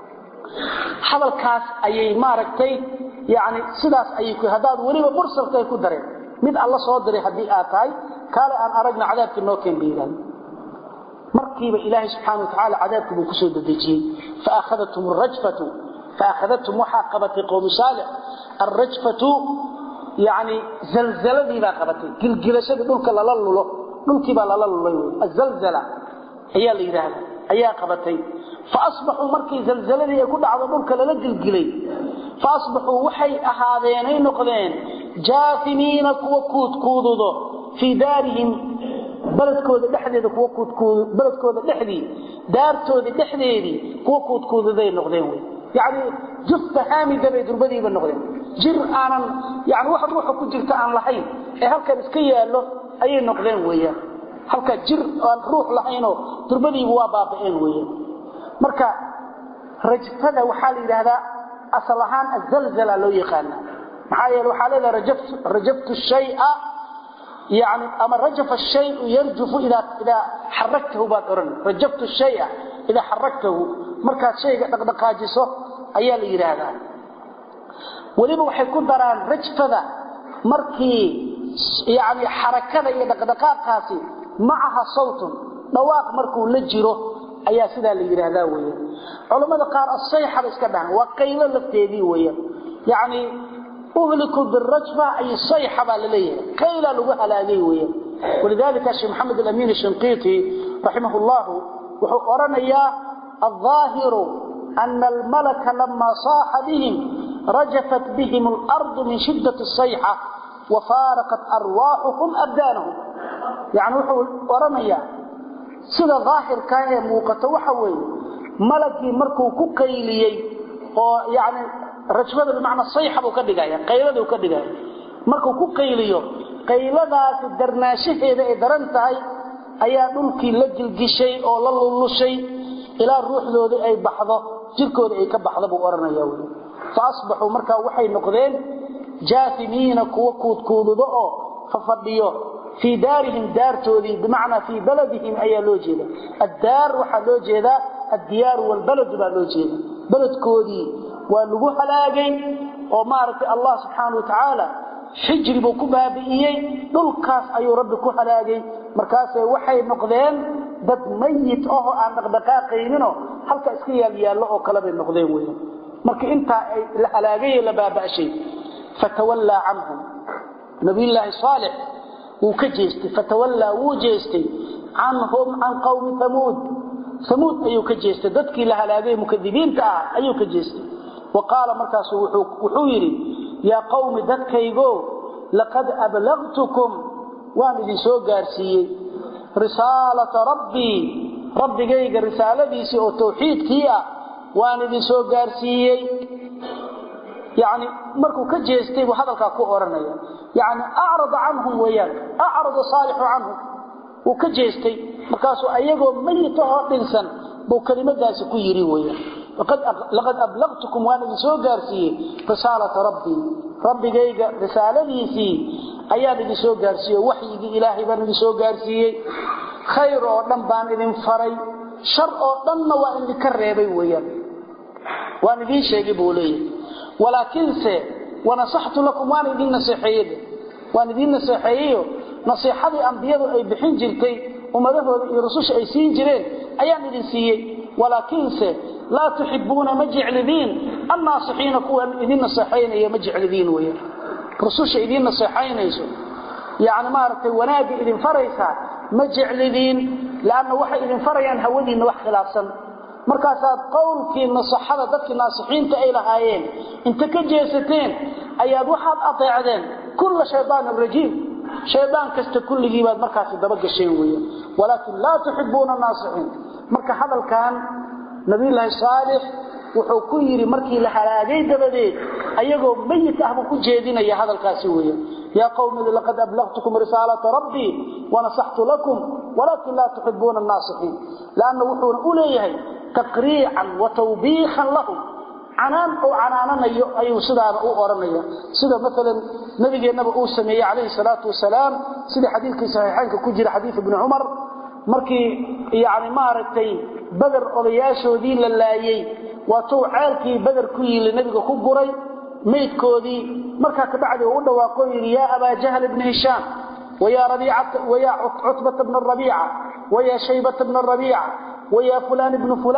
hadalkaas ayay maaragtay yaani sidaas ayay ku hadaad waliba mursalkay ku dareen mid alla soo diray hadii aad tahay kale aan aragna cadaabkii noo keen bay yiraahdeen markiiba ilaahay subhanahu wa ta'ala cadaabkii buu ku soo dadajiyay fa akhadatum ar-rajfatu فأخذتهم وحاقبت قوم صالح الرجفة يعني زلزلة با قبتي قلقلشه دولك لللو دولكي با لللو الزلزلة هي اللي يراها هي قبتي فاصبحوا markii zalzaladii ku dhacdo dhulka la gilgilay faasbaxuu waxay ahaadeenay noqdeen jaafimiina kuwa kuud kuududo fi daarihim baladkooda dhexdeeda kuwa kuud kuud baladkooda dhexdii daartooda dhexdeedii kuwa kuud kuududay noqdeen way يعني جث حامد bay durbadiiba noqdeen jir aanan yani wax ruuxa ku jirta aan lahayn ee halkan iska yaalo ayay noqdeen weeyaan halka jir aan ruux lahayn oo durbadiiba waa baabeen weeyaan marka rajfada waxa la yiraahdaa asal ahaan azalzala loo yaqaan maxaa yeelay waxa la rajaf rajaftu shay'a يعني اما رجف الشيء يرجف اذا اذا حركته بادرن رجفت الشيء اذا حركته marka shayga dhaqdhaqaajiso ayaa la yiraahdaa waliba waxay ku daraan rajfada markii yaani xarakada iyo dhaqdhaqaaqaasi maaha sawtun dhawaaq markuu la jiro ayaa sida la yiraahdaa weeyaan culimada qaar as-sayxa iska dhan waa qaylo lafteedii weeyaan yaani أهلكوا بالرجفة أي صيحة بالليل قيل له هلاقي ويا ولذلك الشيخ محمد الأمين الشنقيطي رحمه الله وقرن إياه الظاهر أن الملك لما صاح بهم رجفت بهم الأرض من شدة الصيحة وفارقت أرواحهم أبدانهم يعني قرن إياه سيدا ظاهر كان موقت وحوي ملكي مركو كقيلي يعني rajfada bimacna sayxa buu ka dhigaya qaylada uu ka dhigaya markuu ku qayliyo qayladaas darnaashaheeda ay daran tahay ayaa dhulkii la jilgishay oo la lulushay ilaa ruuxdooda ay baxdo jirkooda ay ka baxdo buu oranaya wuu faasbaxu marka waxay noqdeen jaafimiina kuwa kuud kuududo oo fafadhiyo fi daarihim daartoodii bimacna fi baladihim ayaa loo jeeda ad-daar waxa loo jeeda ad-diyaar wal balad baa loo jeeda baladkoodii ولغو هلاغين او مارتي الله سبحانه وتعالى حجري بو كبابيي دولكاس ايو ربي كو هلاغين markaas waxay noqdeen dad mayit oo aan dhaqdhaqaaqeynino halka iska yaal oo kala bay noqdeen weeyaan marka inta ay la halaagay la baabashay fatawalla anhum nabiyullaahi salih uu ka jeestay fatawalla uu jeestay anhum an qawmi thamud thamud ayuu ka jeestay dadkii la halaagay mukadibiinta ah ayuu ka jeestay وقال مركز وحويري يا قوم دكيغو لقد أبلغتكم وأنا دي سو غارسيي رسالة ربي ربي جايق الرسالة دي سو توحيد كيا وأنا دي سو غارسيي يعني مركو كجيستي وهذا كاكو أورانيا يعني أعرض عنهم وياك أعرض صالح عنهم وكجيستي مركاسو أيغو ميتو دنسن بو كلمة داسي كو يري وياك وقد لقد أبلغتكم وأنا سو غارسي رسالة ربي ربي جايق رسالة ديسي أياد دي سو غارسي وحي دي إلهي بان دي سو غارسي خير أو دم بان إذن فري شر أو دم وإن دي كريبي ويان وأنا دي شيء بولي ولكن سي ونصحت لكم وأنا دي نصيحية وأنا دي نصيحية نصيحة دي أنبياء أي بحين جلتي ومدفع رسوش أي سين جرين أيان دي سيئي ولكن سي لا تحبون مجعلذين الناصحين كوا إذين نصيحين هي مجعلذين ويا رسوش إذين نصيحين يسو يعني ما رتي وناقي إذين فريسا مجعلذين لأنه وحي إذين فريان هودين وح خلافا مركزات قولك النصحة ذاتك الناصحين تأيلهايين انت كجيستين أياد واحد أطيعدين كل شيطان الرجيم شيطان كست كل جيبات مركز دبق الشيء ويا ولكن لا تحبون الناصحين مركز هذا كان نبي الله صالح wuxuu ku yiri markii la halaagay dabadeed ayagoo mayit ah ku jeedinaya hadalkaasi weeyo ya qawmi laqad ablagtukum risalata rabbi wa nasahtu lakum walakin la tuhibbuna an-nasihin laana wuxuu u leeyahay taqri'an wa tawbihan lahum anaan oo anaananayo ayuu sidaaba u oranaya sida mesela nabigeenaba uu sameeyay kaleey salaatu wasalaam sida xadiiskii saxiixaanka ku jira xadiis ibn umar markii yaani maartay badar odayaashoodii la laayay waatuu ceelkii badar ku yilay nabiga ku guray meedkoodii marka ka bacdi uu dhawaaqo ya aba jahl ibn hisham ويا ربيعه ويا عتبه بن الربيعه ويا شيبه بن الربيعه ويا فلان ابن فلان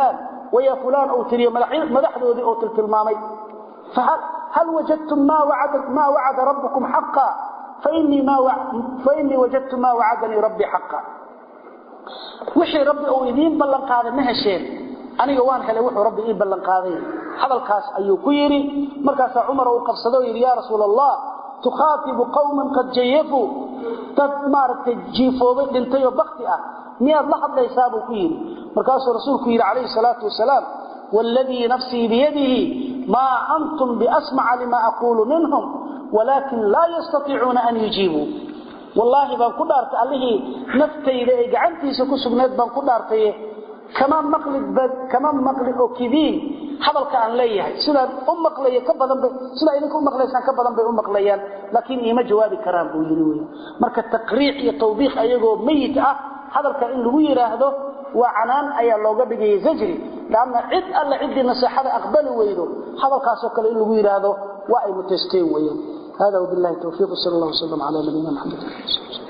ويا فلان أو تري مدحدودي أو تلتلمامي فهل هل وجدتم ما وعد ما وعد ربكم حقا فإني ما وع... فإني وجدت ما وعدني ربي حقا وحي ربي أو يدين بلن قاضي مهشين أنا جوان هلا وحي ربي إيه بلن قاضي هذا الكاس أيو كيري مركز عمر وقفصدوا يا رسول الله تخاطب قوما قد جيفوا تدمارت جيفوا بنتي وبختئة مياد لحظ ليسابوا كيري مركز رسول كيري عليه الصلاة والسلام والذي نفسي بيده ما أنتم بأسمع لما أقول منهم ولكن لا يستطيعون أن يجيبوا والله بان قدرت عليه نفتي إذا عنتي سكسبنات بان قدرت كمان مقلد بد كمان مقلد أو كذين حضلك عن ليه سلا أم مقلية كبدا ب سلا إنك أم مقلية كبدا بأم مقليان لكن إيما جواب كرام بوجلوه مركز تقريع يتوبيخ أيجو ميت أه حضلك إن لوير هذا وعنان أي الله بيجي زجري لأن عد الله عد نصيحة أقبل ويده حضلك سكر إن لوير هذا وأي متستوي هذا وبالله التوفيق صلى الله وسلم على نبينا محمد.